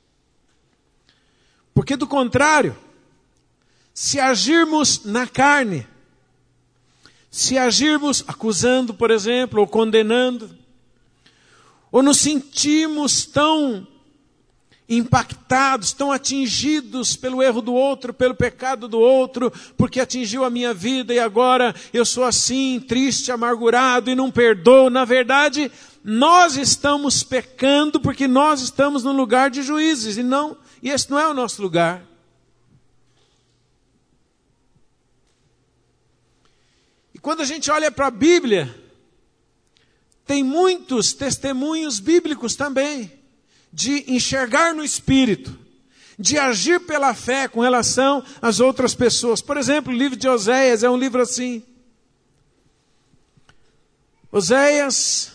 Porque do contrário, se agirmos na carne, se agirmos acusando, por exemplo, ou condenando, ou nos sentimos tão impactados, tão atingidos pelo erro do outro, pelo pecado do outro, porque atingiu a minha vida e agora eu sou assim, triste, amargurado e não perdoo. Na verdade, nós estamos pecando porque nós estamos no lugar de juízes e não, e esse não é o nosso lugar. E quando a gente olha para a Bíblia, tem muitos testemunhos bíblicos também, de enxergar no Espírito, de agir pela fé com relação às outras pessoas. Por exemplo, o livro de Oséias é um livro assim. Oséias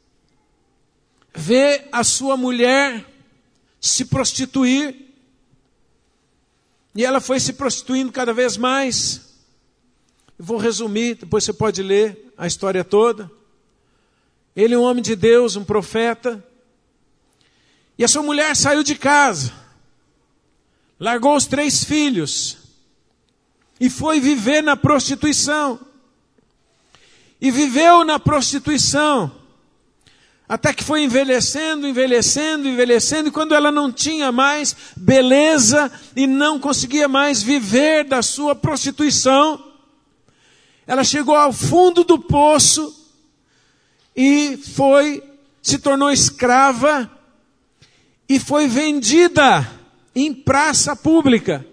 vê a sua mulher se prostituir, e ela foi se prostituindo cada vez mais. Eu vou resumir, depois você pode ler a história toda. Ele é um homem de Deus, um profeta. E a sua mulher saiu de casa, largou os três filhos e foi viver na prostituição. E viveu na prostituição até que foi envelhecendo, envelhecendo, envelhecendo. E quando ela não tinha mais beleza e não conseguia mais viver da sua prostituição, ela chegou ao fundo do poço e foi, se tornou escrava e foi vendida em praça pública.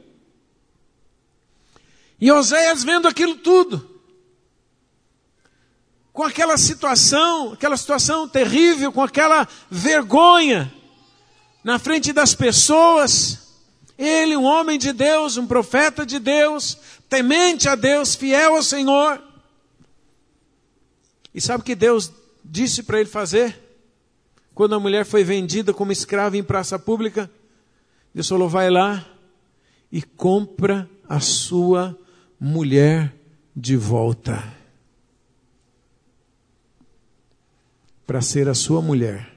E Oséias vendo aquilo tudo, com aquela situação, aquela situação terrível, com aquela vergonha na frente das pessoas, ele, um homem de Deus, um profeta de Deus, temente a Deus, fiel ao Senhor. E sabe o que Deus disse para ele fazer? Quando a mulher foi vendida como escrava em praça pública, Deus falou, vai lá e compra a sua mulher de volta. Para ser a sua mulher.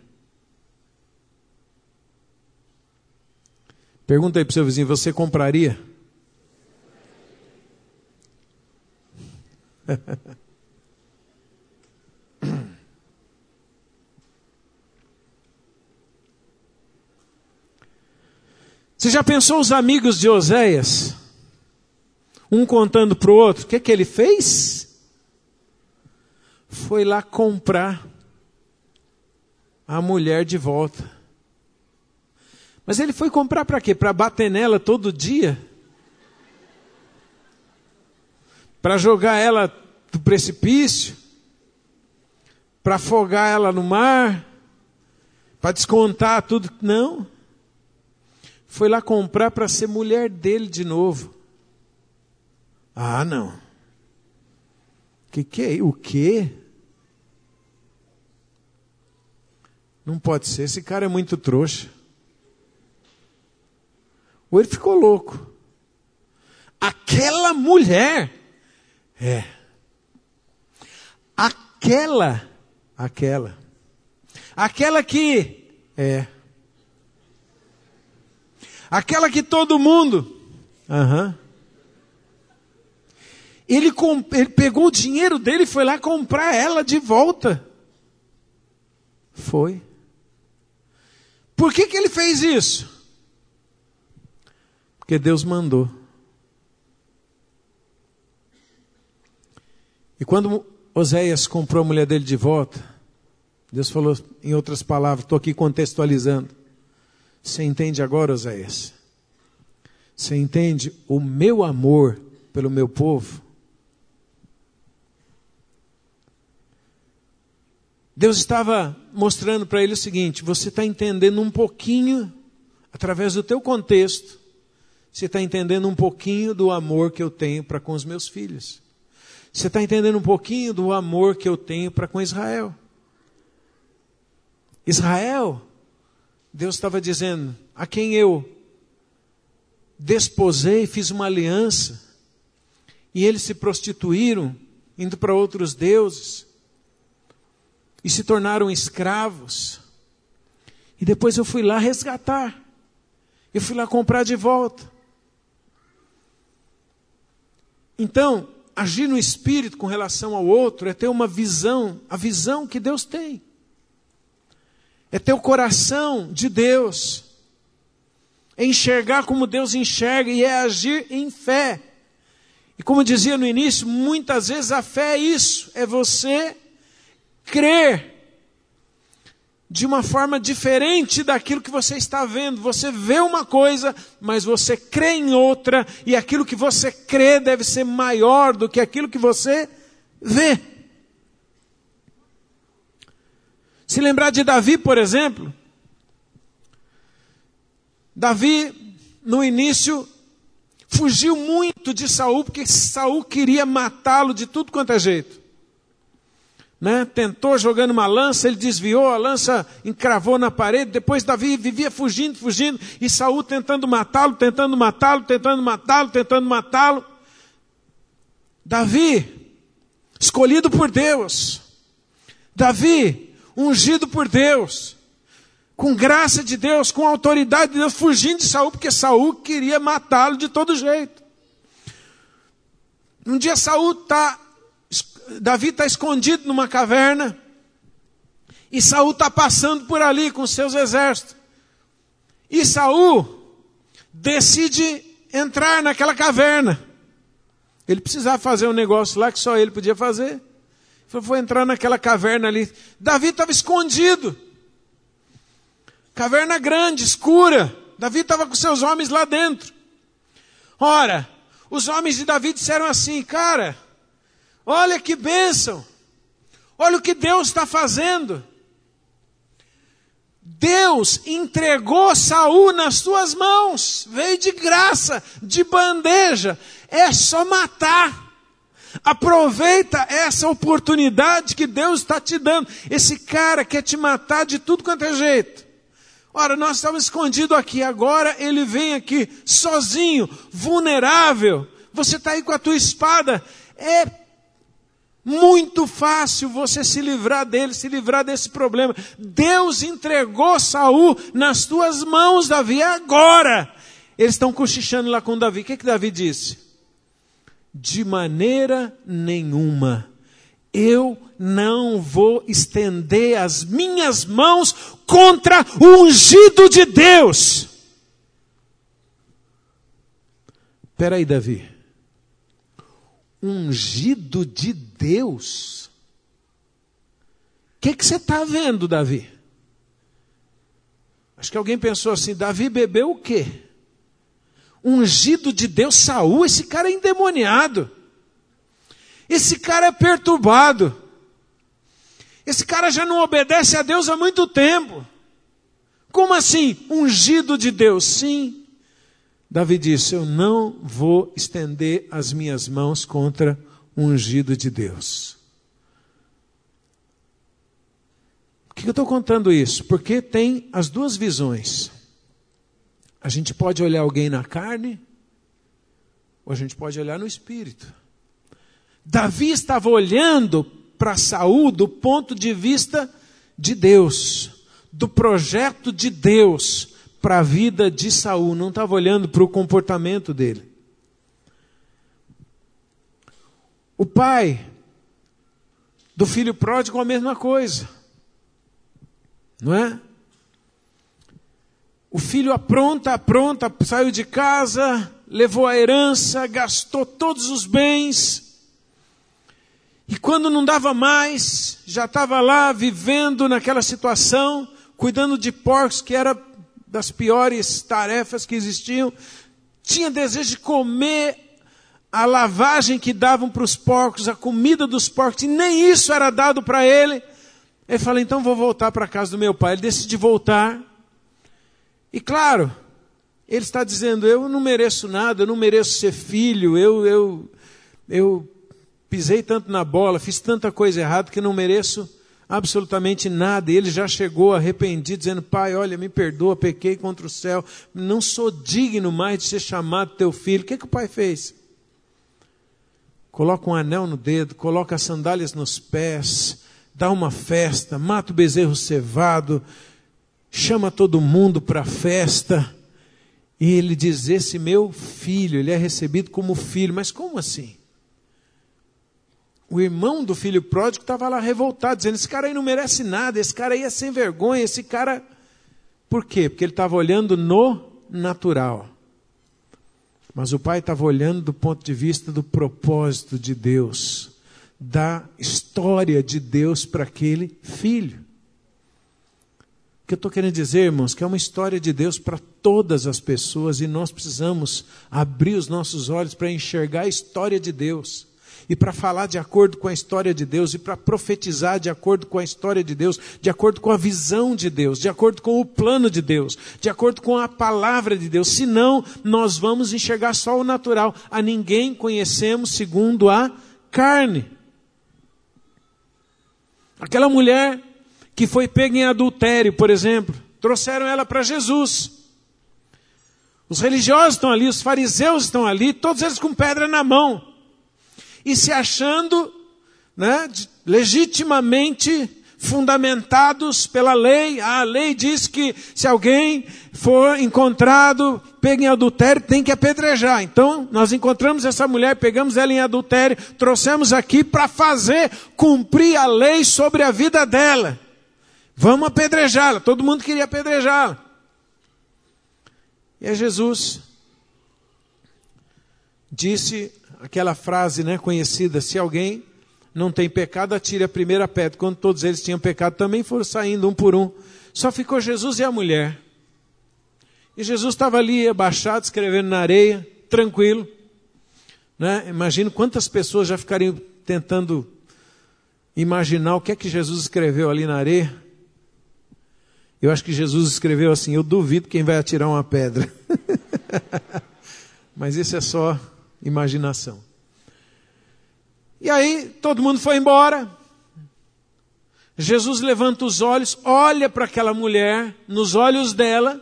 Pergunta aí para o seu vizinho, você compraria? Você já pensou os amigos de Oséias? Um contando para o outro. O que, que ele fez? Foi lá comprar a mulher de volta. Mas ele foi comprar para quê? Para bater nela todo dia? Para jogar ela do precipício? Para afogar ela no mar? Para descontar tudo? Não. Foi lá comprar para ser mulher dele de novo. Ah, não. Que que é? O quê? Não pode ser, esse cara é muito trouxa. Ou ele ficou louco. Aquela mulher, é. Aquela, aquela. Aquela que, é. Aquela que todo mundo, aham. Uhum. Ele, comp... ele pegou o dinheiro dele e foi lá comprar ela de volta. Foi. Por que que ele fez isso? Porque Deus mandou. E quando Oséias comprou a mulher dele de volta, Deus falou, em outras palavras, estou aqui contextualizando. Você entende agora, Oséias? Você entende o meu amor pelo meu povo? Deus estava mostrando para ele o seguinte, você está entendendo um pouquinho, através do teu contexto, você está entendendo um pouquinho do amor que eu tenho para com os meus filhos. Você está entendendo um pouquinho do amor que eu tenho para com Israel. Israel, Deus estava dizendo, a quem eu desposei, fiz uma aliança, e eles se prostituíram, indo para outros deuses, e se tornaram escravos. E depois eu fui lá resgatar, eu fui lá comprar de volta. Então, agir no Espírito com relação ao outro é ter uma visão, a visão que Deus tem. É ter o coração de Deus. É enxergar como Deus enxerga e é agir em fé. E como eu dizia no início, muitas vezes a fé é isso. É você crer de uma forma diferente daquilo que você está vendo. Você vê uma coisa, mas você crê em outra. E aquilo que você crê deve ser maior do que aquilo que você vê. Se lembrar de Davi, por exemplo. Davi, no início, fugiu muito de Saul, porque Saul queria matá-lo de tudo quanto é jeito. Né? Tentou jogando uma lança, ele desviou, a lança encravou na parede. Depois Davi vivia fugindo, fugindo, e Saul tentando matá-lo, tentando matá-lo, tentando matá-lo, tentando matá-lo. Davi, escolhido por Deus. Davi, ungido por Deus, com graça de Deus, com autoridade de Deus, fugindo de Saul, porque Saul queria matá-lo de todo jeito. Um dia Saul está, Davi está escondido numa caverna, e Saul está passando por ali com seus exércitos. E Saul decide entrar naquela caverna. Ele precisava fazer um negócio lá que só ele podia fazer. Foi entrar naquela caverna ali. Davi estava escondido. Caverna grande, escura. Davi estava com seus homens lá dentro. Ora, os homens de Davi disseram assim, cara, olha que bênção. Olha o que Deus está fazendo. Deus entregou Saul nas tuas mãos. Veio de graça, de bandeja. É só matar. Aproveita essa oportunidade que Deus está te dando. Esse cara quer te matar de tudo quanto é jeito. Ora, nós estávamos escondidos aqui. Agora ele vem aqui sozinho, vulnerável. Você está aí com a tua espada. É muito fácil você se livrar dele, se livrar desse problema. Deus entregou Saul nas tuas mãos, Davi. Agora eles estão cochichando lá com Davi. O que que Davi disse? De maneira nenhuma, eu não vou estender as minhas mãos contra o ungido de Deus. Espera aí, Davi. Ungido de Deus? O que que você está vendo, Davi? Acho que alguém pensou assim, Davi bebeu o quê? Ungido de Deus, Saul, esse cara é endemoniado. Esse cara é perturbado. Esse cara já não obedece a Deus há muito tempo. Como assim? Ungido de Deus? Sim. Davi disse, eu não vou estender as minhas mãos contra o ungido de Deus. Por que eu estou contando isso? Porque tem as duas visões. A gente pode olhar alguém na carne, ou a gente pode olhar no espírito. Davi estava olhando para Saul do ponto de vista de Deus, do projeto de Deus para a vida de Saul. Não estava olhando para o comportamento dele. O pai do filho pródigo, a mesma coisa. Não é? O filho apronta, apronta, saiu de casa, levou a herança, gastou todos os bens. E quando não dava mais, já estava lá vivendo naquela situação, cuidando de porcos, que era das piores tarefas que existiam. Tinha desejo de comer a lavagem que davam para os porcos, a comida dos porcos, e nem isso era dado para ele. Ele falou, então vou voltar para a casa do meu pai. Ele decide voltar. E claro, Ele está dizendo, eu não mereço nada, eu não mereço ser filho, eu, eu, eu pisei tanto na bola, fiz tanta coisa errada que não mereço absolutamente nada. E ele já chegou arrependido, dizendo, pai, olha, me perdoa, pequei contra o céu, não sou digno mais de ser chamado teu filho. O que, que o pai fez? Coloca um anel no dedo, coloca as sandálias nos pés, dá uma festa, mata o bezerro cevado, chama todo mundo para a festa. E ele diz, esse meu filho, ele é recebido como filho. Mas como assim? O irmão do filho pródigo estava lá revoltado, dizendo, esse cara aí não merece nada, esse cara aí é sem vergonha, esse cara... Por quê? Porque ele estava olhando no natural. Mas o pai estava olhando do ponto de vista do propósito de Deus, da história de Deus para aquele filho. O que eu estou querendo dizer, irmãos, que é uma história de Deus para todas as pessoas e nós precisamos abrir os nossos olhos para enxergar a história de Deus e para falar de acordo com a história de Deus e para profetizar de acordo com a história de Deus, de acordo com a visão de Deus, de acordo com o plano de Deus, de acordo com a palavra de Deus. Senão, nós vamos enxergar só o natural. A ninguém conhecemos segundo a carne. Aquela mulher que foi pega em adultério, por exemplo, trouxeram ela para Jesus. Os religiosos estão ali, os fariseus estão ali, todos eles com pedra na mão. E se achando, né, legitimamente fundamentados pela lei. A lei diz que se alguém for encontrado, pego em adultério, tem que apedrejar. Então, nós encontramos essa mulher, pegamos ela em adultério, trouxemos aqui para fazer cumprir a lei sobre a vida dela. Vamos apedrejá-la. Todo mundo queria apedrejá-la. E aí Jesus disse aquela frase, né, conhecida, se alguém não tem pecado, atire a primeira pedra. Quando todos eles tinham pecado, também foram saindo um por um. Só ficou Jesus e a mulher. E Jesus estava ali abaixado, escrevendo na areia, tranquilo. Né? Imagino quantas pessoas já ficariam tentando imaginar o que é que Jesus escreveu ali na areia. Eu acho que Jesus escreveu assim, eu duvido quem vai atirar uma pedra. Mas isso é só imaginação. E aí, todo mundo foi embora. Jesus levanta os olhos, olha para aquela mulher, nos olhos dela.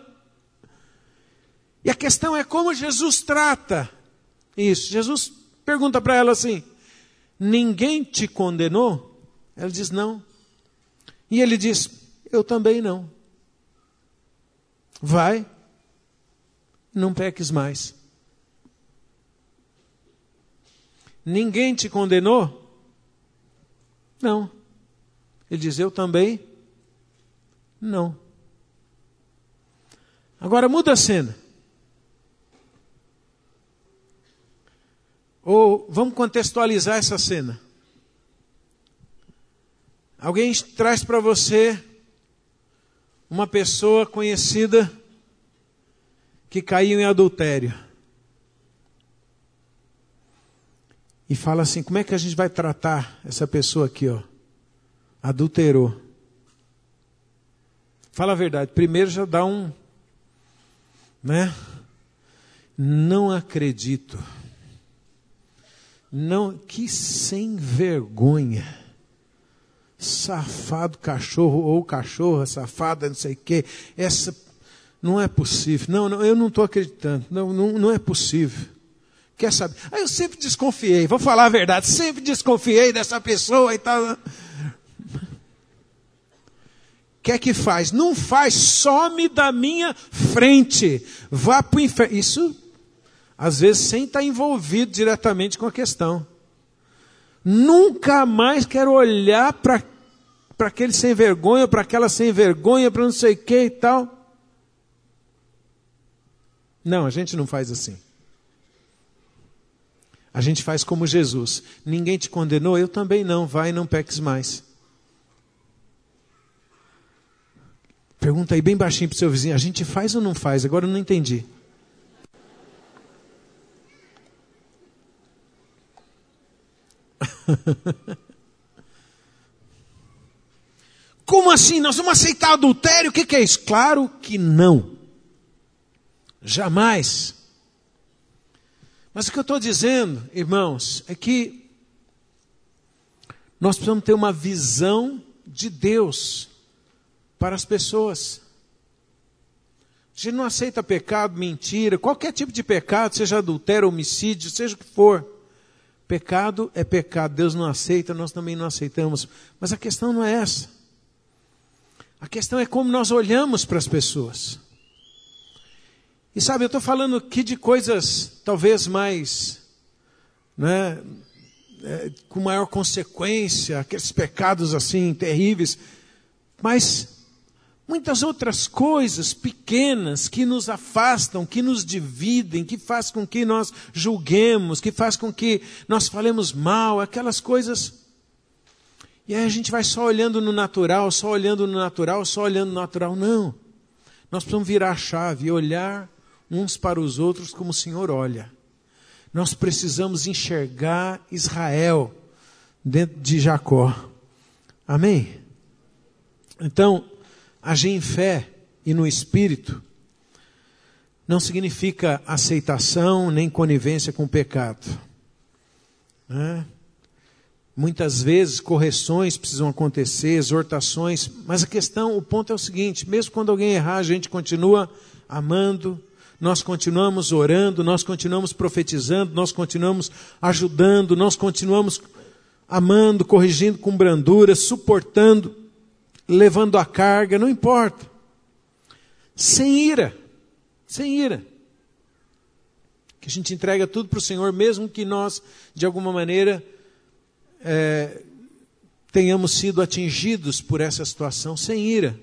E a questão é como Jesus trata isso. Jesus pergunta para ela assim, ninguém te condenou? Ela diz, não. E ele diz, eu também não. Vai, não peques mais. Ninguém te condenou? Não. Ele diz, eu também não. Agora muda a cena. Ou vamos contextualizar essa cena. Alguém traz para você uma pessoa conhecida que caiu em adultério. E fala assim, como é que a gente vai tratar essa pessoa aqui, ó? Adulterou. Fala a verdade. Primeiro já dá um, né? Não acredito. Não, que sem vergonha. Safado cachorro ou cachorra, safada, não sei o quê. Essa não é possível. Não, não eu não estou acreditando. Não, não, não é possível. Quer saber? Ah, eu sempre desconfiei, vou falar a verdade, sempre desconfiei dessa pessoa e tal. Quer que faz? Não faz, some da minha frente. Vá para o inferno. Isso, às vezes, sem estar envolvido diretamente com a questão. Nunca mais quero olhar para para aquele sem vergonha, para aquela sem vergonha, para não sei o que e tal. Não, a gente não faz assim. A gente faz como Jesus. Ninguém te condenou? Eu também não. Vai e não peques mais. Pergunta aí bem baixinho para o seu vizinho. A gente faz ou não faz? Agora eu não entendi. Como assim? Nós vamos aceitar adultério? O que, que é isso? Claro que não. Jamais. Mas o que eu estou dizendo, irmãos, é que nós precisamos ter uma visão de Deus para as pessoas. A gente não aceita pecado, mentira, qualquer tipo de pecado, seja adultério, homicídio, seja o que for. Pecado é pecado, Deus não aceita, nós também não aceitamos. Mas a questão não é essa. A questão é como nós olhamos para as pessoas. E sabe, eu estou falando aqui de coisas talvez mais, né, é, com maior consequência, aqueles pecados assim terríveis, mas muitas outras coisas pequenas que nos afastam, que nos dividem, que faz com que nós julguemos, que faz com que nós falemos mal, aquelas coisas. E aí a gente vai só olhando no natural, só olhando no natural, só olhando no natural. Não. Nós precisamos virar a chave e olhar uns para os outros como o Senhor olha. Nós precisamos enxergar Israel dentro de Jacó. Amém? Então, agir em fé e no Espírito não significa aceitação nem conivência com o pecado. Né? Muitas vezes correções precisam acontecer, exortações, mas a questão, o ponto é o seguinte: mesmo quando alguém errar, a gente continua amando, nós continuamos orando, nós continuamos profetizando, nós continuamos ajudando, nós continuamos amando, corrigindo com brandura, suportando, levando a carga, não importa. Sem ira, sem ira. Que a gente entrega tudo para o Senhor, mesmo que nós, de alguma maneira, é, tenhamos sido atingidos por essa situação, sem ira.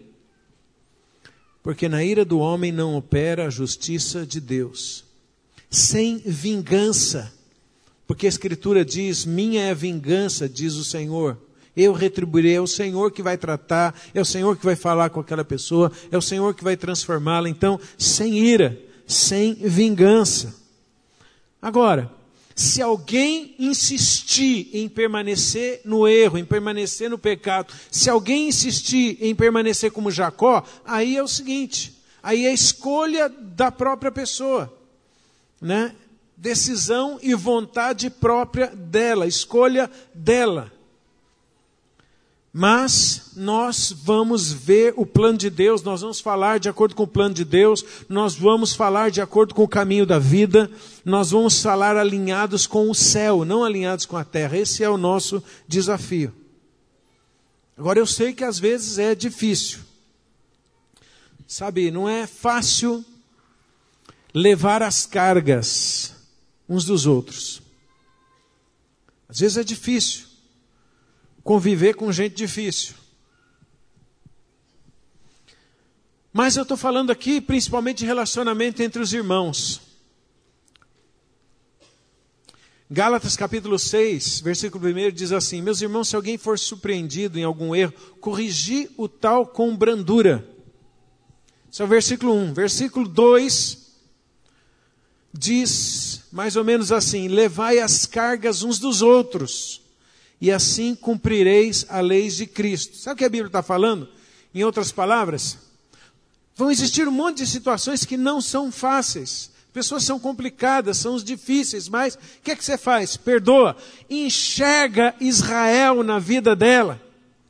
Porque na ira do homem não opera a justiça de Deus. Sem vingança. Porque a Escritura diz, minha é a vingança, diz o Senhor. Eu retribuirei, é o Senhor que vai tratar, é o Senhor que vai falar com aquela pessoa, é o Senhor que vai transformá-la. Então, sem ira, sem vingança. Agora, se alguém insistir em permanecer no erro, em permanecer no pecado, se alguém insistir em permanecer como Jacó, aí é o seguinte, aí é escolha da própria pessoa, né? Decisão e vontade própria dela, escolha dela. Mas nós vamos ver o plano de Deus, nós vamos falar de acordo com o plano de Deus, nós vamos falar de acordo com o caminho da vida, nós vamos falar alinhados com o céu, não alinhados com a terra. Esse é o nosso desafio. Agora eu sei que às vezes é difícil. Sabe, não é fácil levar as cargas uns dos outros. Às vezes é difícil conviver com gente difícil. Mas eu estou falando aqui principalmente de relacionamento entre os irmãos. Gálatas capítulo seis, versículo um diz assim: meus irmãos, se alguém for surpreendido em algum erro, corrigi o tal com brandura. Esse é o versículo um. Versículo dois diz mais ou menos assim: levai as cargas uns dos outros, e assim cumprireis a lei de Cristo. Sabe o que a Bíblia está falando? Em outras palavras, vão existir um monte de situações que não são fáceis. Pessoas são complicadas, são os difíceis, mas o que é que você faz? Perdoa. Enxerga Israel na vida dela.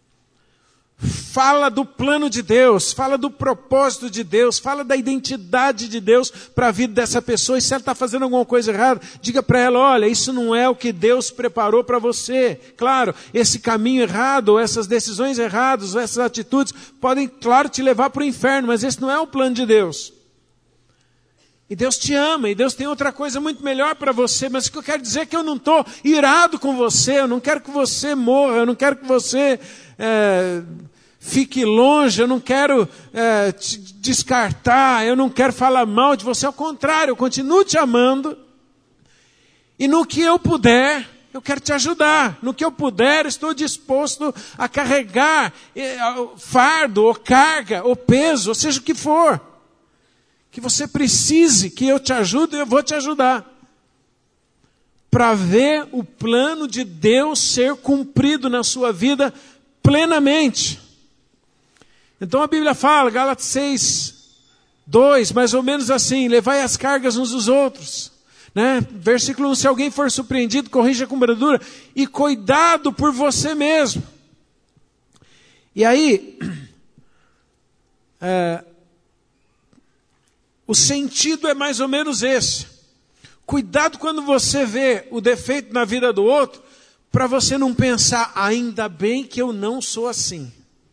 Fala do plano de Deus, fala do propósito de Deus, fala da identidade de Deus para a vida dessa pessoa. E se ela está fazendo alguma coisa errada, diga para ela: olha, isso não é o que Deus preparou para você. Claro, esse caminho errado, ou essas decisões erradas, ou essas atitudes podem, claro, te levar para o inferno, mas esse não é o plano de Deus. E Deus te ama, e Deus tem outra coisa muito melhor para você. Mas o que eu quero dizer é que eu não estou irado com você, eu não quero que você morra, eu não quero que você é, fique longe, eu não quero é, te descartar, eu não quero falar mal de você. Ao contrário, eu continuo te amando, e no que eu puder, eu quero te ajudar. No que eu puder, estou disposto a carregar fardo, ou carga, ou peso, ou seja o que for. Que você precise que eu te ajude, eu vou te ajudar. Para ver o plano de Deus ser cumprido na sua vida plenamente. Então a Bíblia fala, Gálatas seis, dois, mais ou menos assim, levai as cargas uns dos outros. Né? Versículo um, se alguém for surpreendido, corrija com bravura e cuidado por você mesmo. E aí, é, o sentido é mais ou menos esse. Cuidado quando você vê o defeito na vida do outro, para você não pensar, ainda bem que eu não sou assim.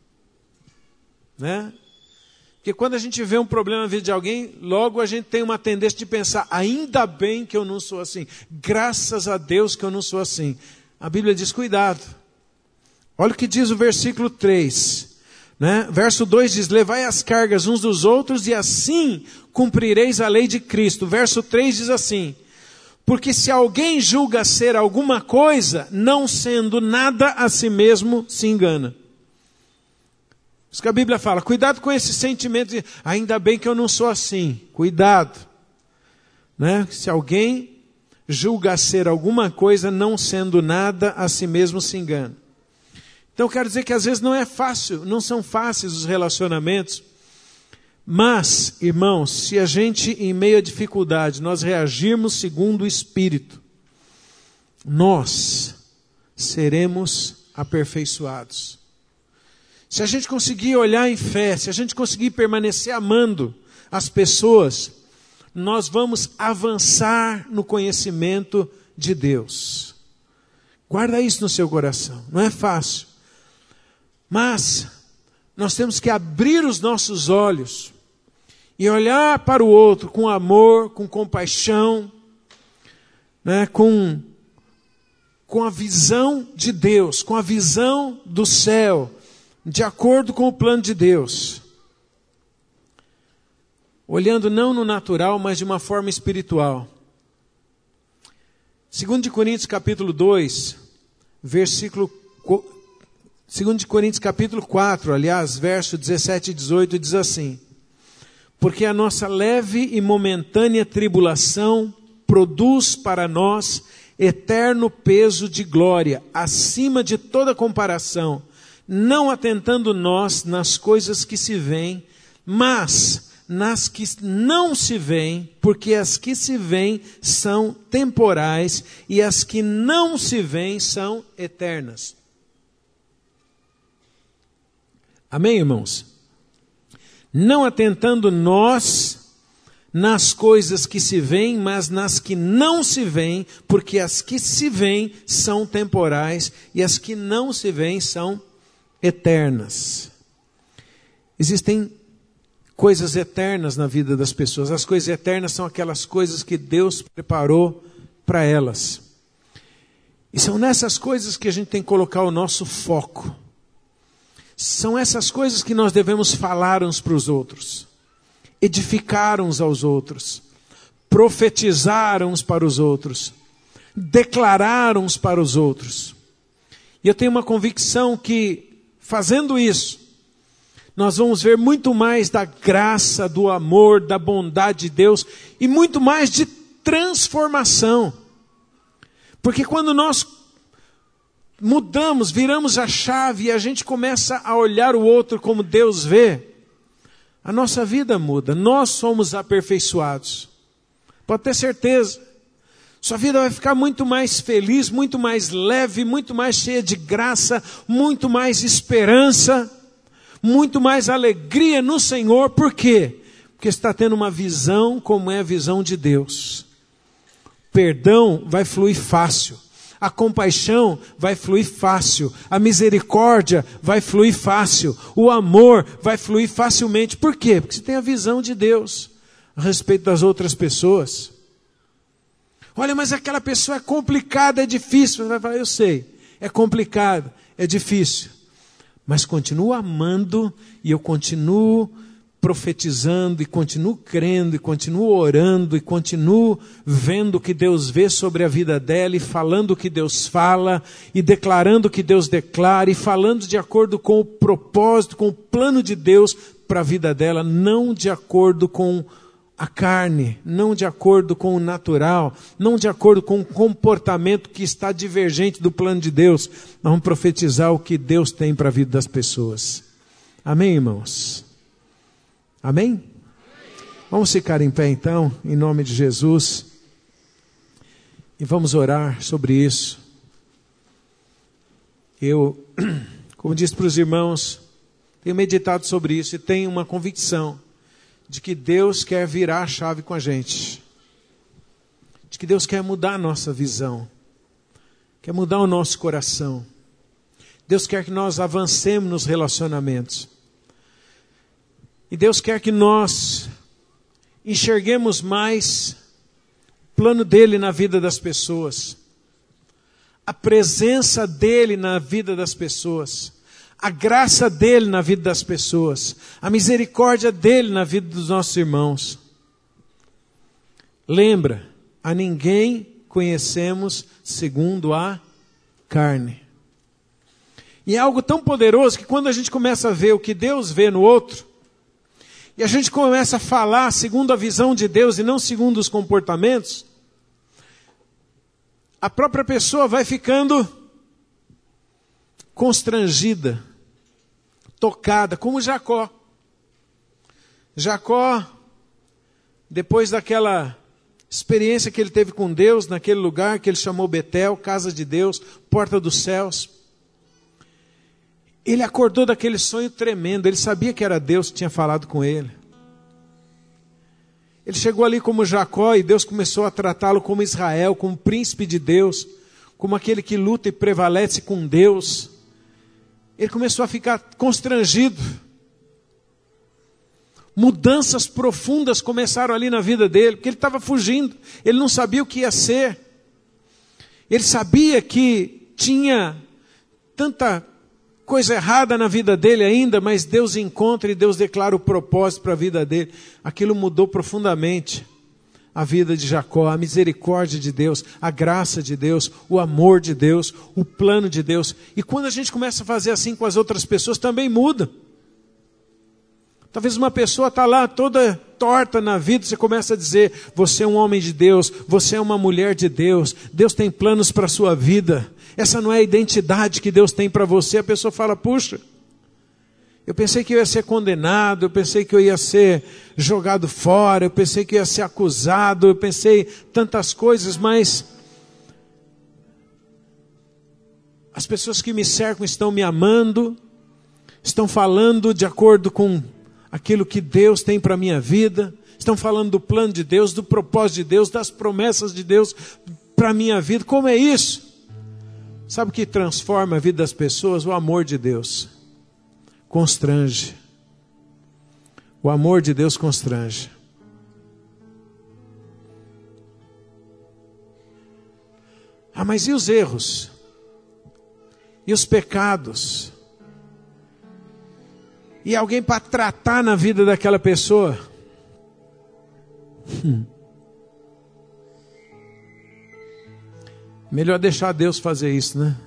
Né? Porque quando a gente vê um problema na vida de alguém, logo a gente tem uma tendência de pensar, ainda bem que eu não sou assim. Graças a Deus que eu não sou assim. A Bíblia diz, cuidado. Olha o que diz o versículo três. Né? Verso dois diz, levai as cargas uns dos outros e assim cumprireis a lei de Cristo. Verso três diz assim, porque se alguém julga ser alguma coisa, não sendo nada a si mesmo, se engana. Isso que a Bíblia fala, cuidado com esse sentimento de, ainda bem que eu não sou assim. Cuidado. Né? Se alguém julga ser alguma coisa, não sendo nada a si mesmo, se engana. Então, quero dizer que às vezes não é fácil, não são fáceis os relacionamentos. Mas, irmãos, se a gente, em meio à dificuldade, nós reagirmos segundo o Espírito, nós seremos aperfeiçoados. Se a gente conseguir olhar em fé, se a gente conseguir permanecer amando as pessoas, nós vamos avançar no conhecimento de Deus. Guarda isso no seu coração, não é fácil. Mas nós temos que abrir os nossos olhos e olhar para o outro com amor, com compaixão, né, com, com a visão de Deus, com a visão do céu, de acordo com o plano de Deus. Olhando não no natural, mas de uma forma espiritual. Segundo de Coríntios capítulo dois, versículo... Segundo de Coríntios capítulo quatro, aliás, verso dezessete e dezoito, diz assim, porque a nossa leve e momentânea tribulação produz para nós eterno peso de glória, acima de toda comparação, não atentando nós nas coisas que se veem, mas nas que não se veem, porque as que se veem são temporais e as que não se veem são eternas. Amém, irmãos? Não atentando nós nas coisas que se veem, mas nas que não se veem, porque as que se veem são temporais e as que não se veem são eternas. Existem coisas eternas na vida das pessoas. As coisas eternas são aquelas coisas que Deus preparou para elas. E são nessas coisas que a gente tem que colocar o nosso foco. São essas coisas que nós devemos falar uns para os outros, edificar uns aos outros, profetizar uns para os outros, declarar uns para os outros. E eu tenho uma convicção que, fazendo isso, nós vamos ver muito mais da graça, do amor, da bondade de Deus e muito mais de transformação. Porque quando nós mudamos, viramos a chave e a gente começa a olhar o outro como Deus vê, a nossa vida muda, nós somos aperfeiçoados. Pode ter certeza, sua vida vai ficar muito mais feliz, muito mais leve, muito mais cheia de graça, muito mais esperança, muito mais alegria no Senhor. Por quê? Porque está tendo uma visão como é a visão de Deus. Perdão vai fluir fácil. A compaixão vai fluir fácil, a misericórdia vai fluir fácil, o amor vai fluir facilmente. Por quê? Porque você tem a visão de Deus a respeito das outras pessoas. Olha, mas aquela pessoa é complicada, é difícil. Você vai falar, eu sei, é complicado, é difícil. Mas continuo amando e eu continuo profetizando e continuo crendo e continuo orando e continuo vendo o que Deus vê sobre a vida dela e falando o que Deus fala e declarando o que Deus declara e falando de acordo com o propósito, com o plano de Deus para a vida dela, não de acordo com a carne, não de acordo com o natural, não de acordo com o comportamento que está divergente do plano de Deus. Nós vamos profetizar o que Deus tem para a vida das pessoas. Amém, irmãos? Amém? Vamos ficar em pé então, em nome de Jesus, e vamos orar sobre isso. Eu, como disse para os irmãos, tenho meditado sobre isso e tenho uma convicção de que Deus quer virar a chave com a gente, de que Deus quer mudar a nossa visão, quer mudar o nosso coração. Deus quer que nós avancemos nos relacionamentos. E Deus quer que nós enxerguemos mais o plano dele na vida das pessoas, a presença dele na vida das pessoas, a graça dele na vida das pessoas, a misericórdia dele na vida dos nossos irmãos. Lembra, a ninguém conhecemos segundo a carne. E é algo tão poderoso que quando a gente começa a ver o que Deus vê no outro, e a gente começa a falar segundo a visão de Deus e não segundo os comportamentos, a própria pessoa vai ficando constrangida, tocada, como Jacó. Jacó, depois daquela experiência que ele teve com Deus, naquele lugar que ele chamou Betel, casa de Deus, porta dos céus, ele acordou daquele sonho tremendo. Ele sabia que era Deus que tinha falado com ele. Ele chegou ali como Jacó e Deus começou a tratá-lo como Israel, como príncipe de Deus, como aquele que luta e prevalece com Deus. Ele começou a ficar constrangido. Mudanças profundas começaram ali na vida dele, porque ele estava fugindo. Ele não sabia o que ia ser. Ele sabia que tinha tanta coisa errada na vida dele ainda, mas Deus encontra e Deus declara o propósito para a vida dele. Aquilo mudou profundamente a vida de Jacó, a misericórdia de Deus, a graça de Deus, o amor de Deus, o plano de Deus. E quando a gente começa a fazer assim com as outras pessoas, também muda. Talvez uma pessoa está lá toda torta na vida, você começa a dizer, você é um homem de Deus, você é uma mulher de Deus, Deus tem planos para a sua vida. Essa não é a identidade que Deus tem para você. A pessoa fala, puxa, eu pensei que eu ia ser condenado, eu pensei que eu ia ser jogado fora, eu pensei que eu ia ser acusado, eu pensei tantas coisas, mas as pessoas que me cercam estão me amando, estão falando de acordo com aquilo que Deus tem para a minha vida, estão falando do plano de Deus, do propósito de Deus, das promessas de Deus para a minha vida. Como é isso? Sabe o que transforma a vida das pessoas? O amor de Deus. Constrange. O amor de Deus constrange. Ah, mas e os erros? E os pecados? E alguém para tratar na vida daquela pessoa? Hum. Melhor deixar Deus fazer isso, né?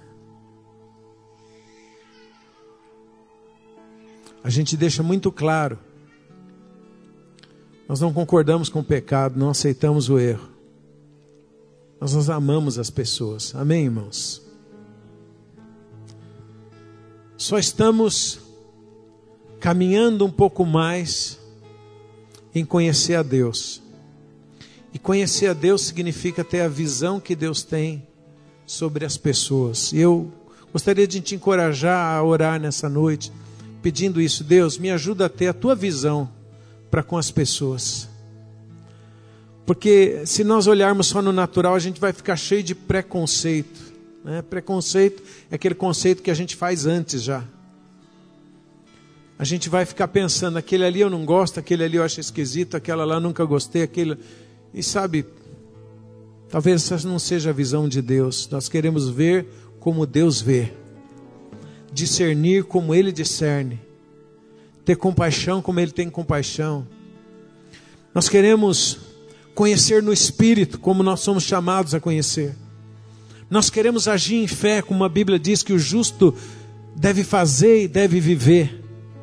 A gente deixa muito claro. Nós não concordamos com o pecado, não aceitamos o erro. Nós nos amamos as pessoas. Amém, irmãos? Só estamos caminhando um pouco mais em conhecer a Deus. E conhecer a Deus significa ter a visão que Deus tem sobre as pessoas. E eu gostaria de te encorajar a orar nessa noite, pedindo isso. Deus, me ajuda a ter a tua visão para com as pessoas. Porque se nós olharmos só no natural, a gente vai ficar cheio de preconceito, né? Preconceito é aquele conceito que a gente faz antes já. A gente vai ficar pensando, aquele ali eu não gosto, aquele ali eu acho esquisito, aquela lá eu nunca gostei, aquele... E sabe, talvez essa não seja a visão de Deus. Nós queremos ver como Deus vê, discernir como Ele discerne, ter compaixão como Ele tem compaixão. Nós queremos conhecer no Espírito como nós somos chamados a conhecer. Nós queremos agir em fé, como a Bíblia diz que o justo deve fazer e deve viver.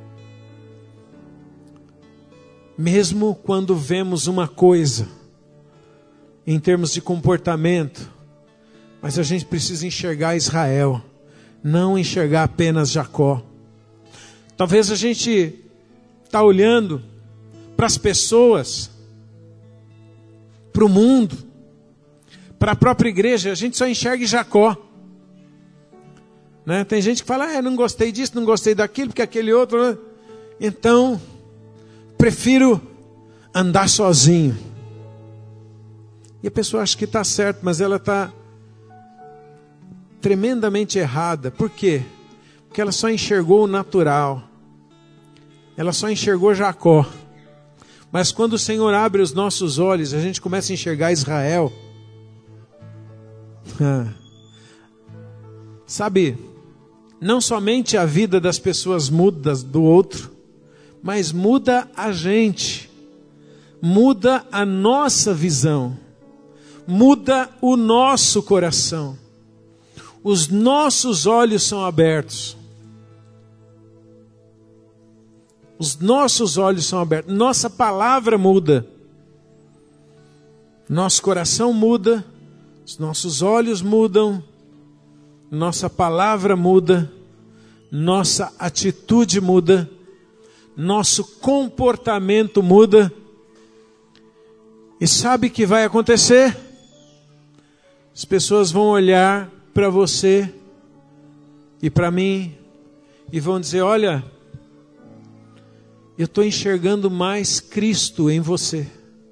Mesmo quando vemos uma coisa em termos de comportamento, mas a gente precisa enxergar Israel, não enxergar apenas Jacó. Talvez a gente está olhando para as pessoas, para o mundo, para a própria igreja. A gente só enxerga Jacó. Né? Tem gente que fala, ah, não gostei disso, não gostei daquilo, porque aquele outro... Né? Então, prefiro andar sozinho. E a pessoa acha que está certo, mas ela está tremendamente errada. Por quê? Porque ela só enxergou o natural. Ela só enxergou Jacó. Mas quando o Senhor abre os nossos olhos, a gente começa a enxergar Israel. Ah. Sabe, não somente a vida das pessoas muda do outro, mas muda a gente. Muda a nossa visão. Muda o nosso coração. Os nossos olhos são abertos. Os nossos olhos são abertos. Nossa palavra muda. Nosso coração muda. Os nossos olhos mudam. Nossa palavra muda. Nossa atitude muda. Nosso comportamento muda. E sabe o que vai acontecer? As pessoas vão olhar para você e para mim e vão dizer, olha, eu estou enxergando mais Cristo em você.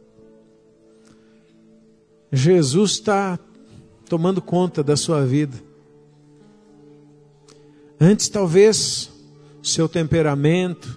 Jesus está tomando conta da sua vida. Antes talvez o seu temperamento,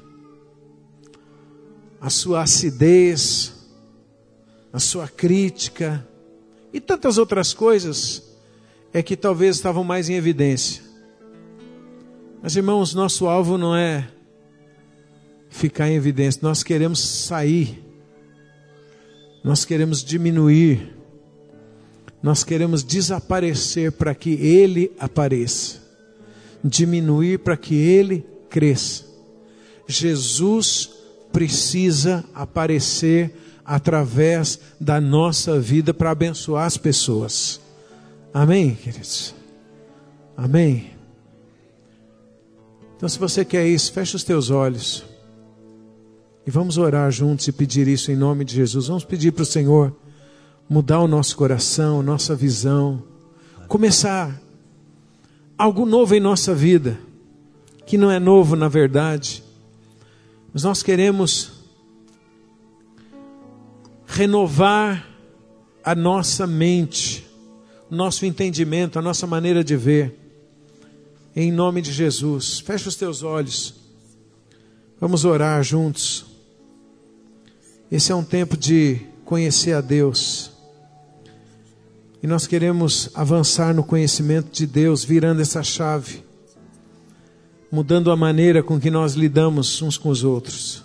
a sua acidez, a sua crítica e tantas outras coisas é que talvez estavam mais em evidência. Mas irmãos, nosso alvo não é ficar em evidência. Nós queremos sair. Nós queremos diminuir. Nós queremos desaparecer para que Ele apareça. Diminuir para que Ele cresça. Jesus precisa aparecer através da nossa vida para abençoar as pessoas. Amém, queridos? Amém? Então, se você quer isso, feche os teus olhos. E vamos orar juntos e pedir isso em nome de Jesus. Vamos pedir para o Senhor mudar o nosso coração, nossa visão. Começar algo novo em nossa vida. Que não é novo na verdade. Mas nós queremos renovar a nossa mente, o nosso entendimento, a nossa maneira de ver. Em nome de Jesus. Fecha os teus olhos. Vamos orar juntos. Esse é um tempo de conhecer a Deus. E nós queremos avançar no conhecimento de Deus, virando essa chave. Mudando a maneira com que nós lidamos uns com os outros.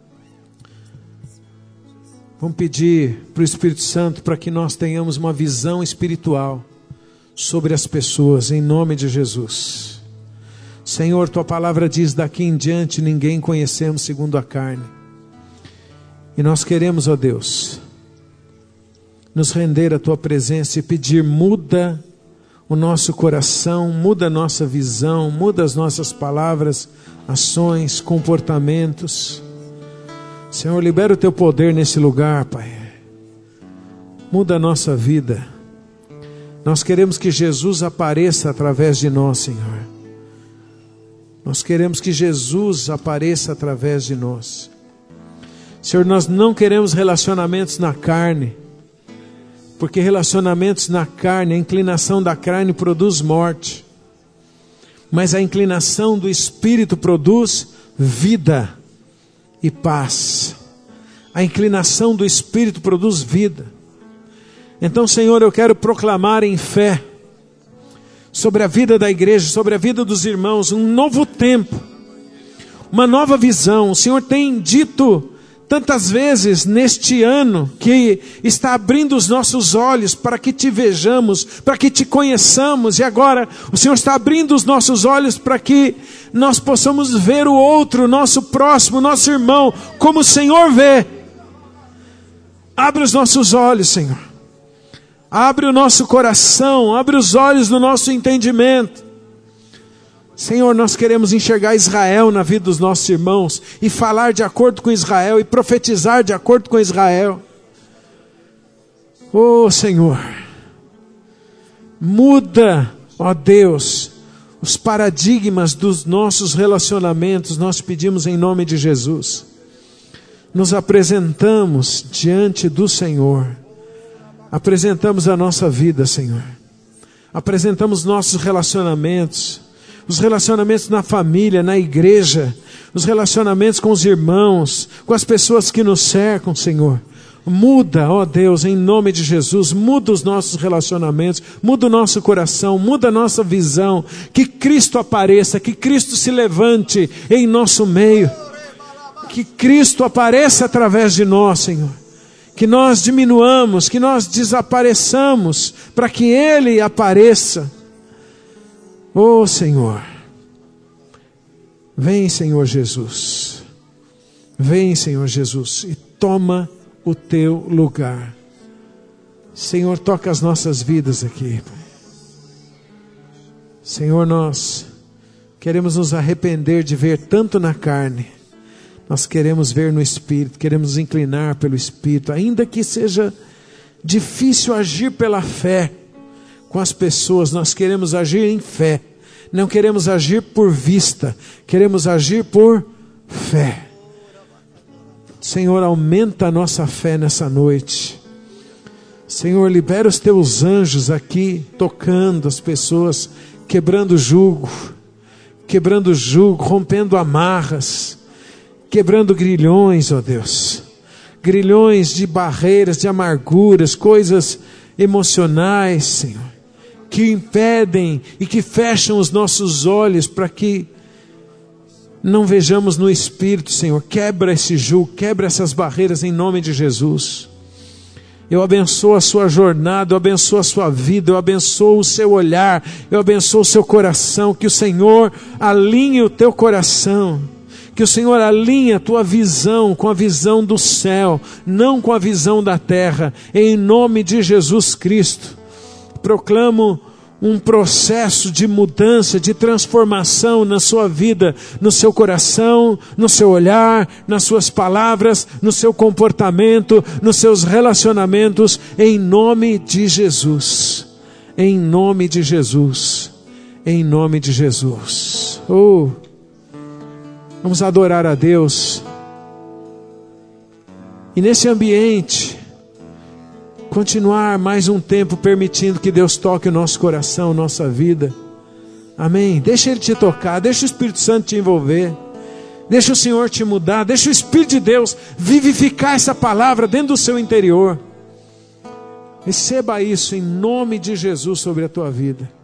Vamos pedir para o Espírito Santo para que nós tenhamos uma visão espiritual sobre as pessoas, em nome de Jesus. Senhor, Tua palavra diz, daqui em diante ninguém conhecemos segundo a carne. E nós queremos, ó Deus, nos render à Tua presença e pedir, muda o nosso coração, muda a nossa visão, muda as nossas palavras, ações, comportamentos. Senhor, libera o Teu poder nesse lugar, Pai. Muda a nossa vida. Nós queremos que Jesus apareça através de nós, Senhor. Nós queremos que Jesus apareça através de nós. Senhor, nós não queremos relacionamentos na carne, porque relacionamentos na carne, a inclinação da carne produz morte, mas a inclinação do Espírito produz vida e paz. A inclinação do Espírito produz vida. Então, Senhor, eu quero proclamar em fé sobre a vida da igreja, sobre a vida dos irmãos, um novo tempo, uma nova visão. O Senhor tem dito tantas vezes neste ano que está abrindo os nossos olhos para que te vejamos, para que te conheçamos, e agora o Senhor está abrindo os nossos olhos para que nós possamos ver o outro, o nosso próximo, o nosso irmão, como o Senhor vê. Abre os nossos olhos, Senhor. Abre o nosso coração, abre os olhos do nosso entendimento. Senhor, nós queremos enxergar Israel na vida dos nossos irmãos e falar de acordo com Israel e profetizar de acordo com Israel. Oh, Senhor, muda, ó Deus, os paradigmas dos nossos relacionamentos, nós pedimos em nome de Jesus. Nos apresentamos diante do Senhor, apresentamos a nossa vida, Senhor, apresentamos nossos relacionamentos, os relacionamentos na família, na igreja, os relacionamentos com os irmãos, com as pessoas que nos cercam, Senhor. Muda, ó Deus, em nome de Jesus, muda os nossos relacionamentos, muda o nosso coração, muda a nossa visão, que Cristo apareça, que Cristo se levante em nosso meio, que Cristo apareça através de nós, Senhor, que nós diminuamos, que nós desapareçamos, para que Ele apareça. Ó Senhor, vem Senhor Jesus, vem Senhor Jesus e toma o teu lugar. Senhor, toca as nossas vidas aqui. Senhor, nós queremos nos arrepender de ver tanto na carne. Nós queremos ver no Espírito, queremos nos inclinar pelo Espírito, ainda que seja difícil agir pela fé com as pessoas, nós queremos agir em fé. Não queremos agir por vista, queremos agir por fé. Senhor, aumenta a nossa fé nessa noite. Senhor, libera os teus anjos aqui, tocando as pessoas, quebrando jugo, quebrando jugo, rompendo amarras, quebrando grilhões, ó Deus. Grilhões de barreiras, de amarguras, coisas emocionais, Senhor, que impedem e que fecham os nossos olhos para que não vejamos no Espírito, Senhor. Quebra esse jugo, quebra essas barreiras em nome de Jesus. Eu abençoo a sua jornada, eu abençoo a sua vida, eu abençoo o seu olhar, eu abençoo o seu coração, que o Senhor alinhe o teu coração, que o Senhor alinhe a tua visão com a visão do céu, não com a visão da terra, em nome de Jesus Cristo. Proclamo um processo de mudança, de transformação na sua vida, no seu coração, no seu olhar, nas suas palavras, no seu comportamento, nos seus relacionamentos, em nome de Jesus, em nome de Jesus, em nome de Jesus. Oh, vamos adorar a Deus, e nesse ambiente, continuar mais um tempo permitindo que Deus toque o nosso coração, nossa vida. Amém? Deixa Ele te tocar, deixa o Espírito Santo te envolver, deixa o Senhor te mudar, deixa o Espírito de Deus vivificar essa palavra dentro do seu interior. Receba isso em nome de Jesus sobre a tua vida.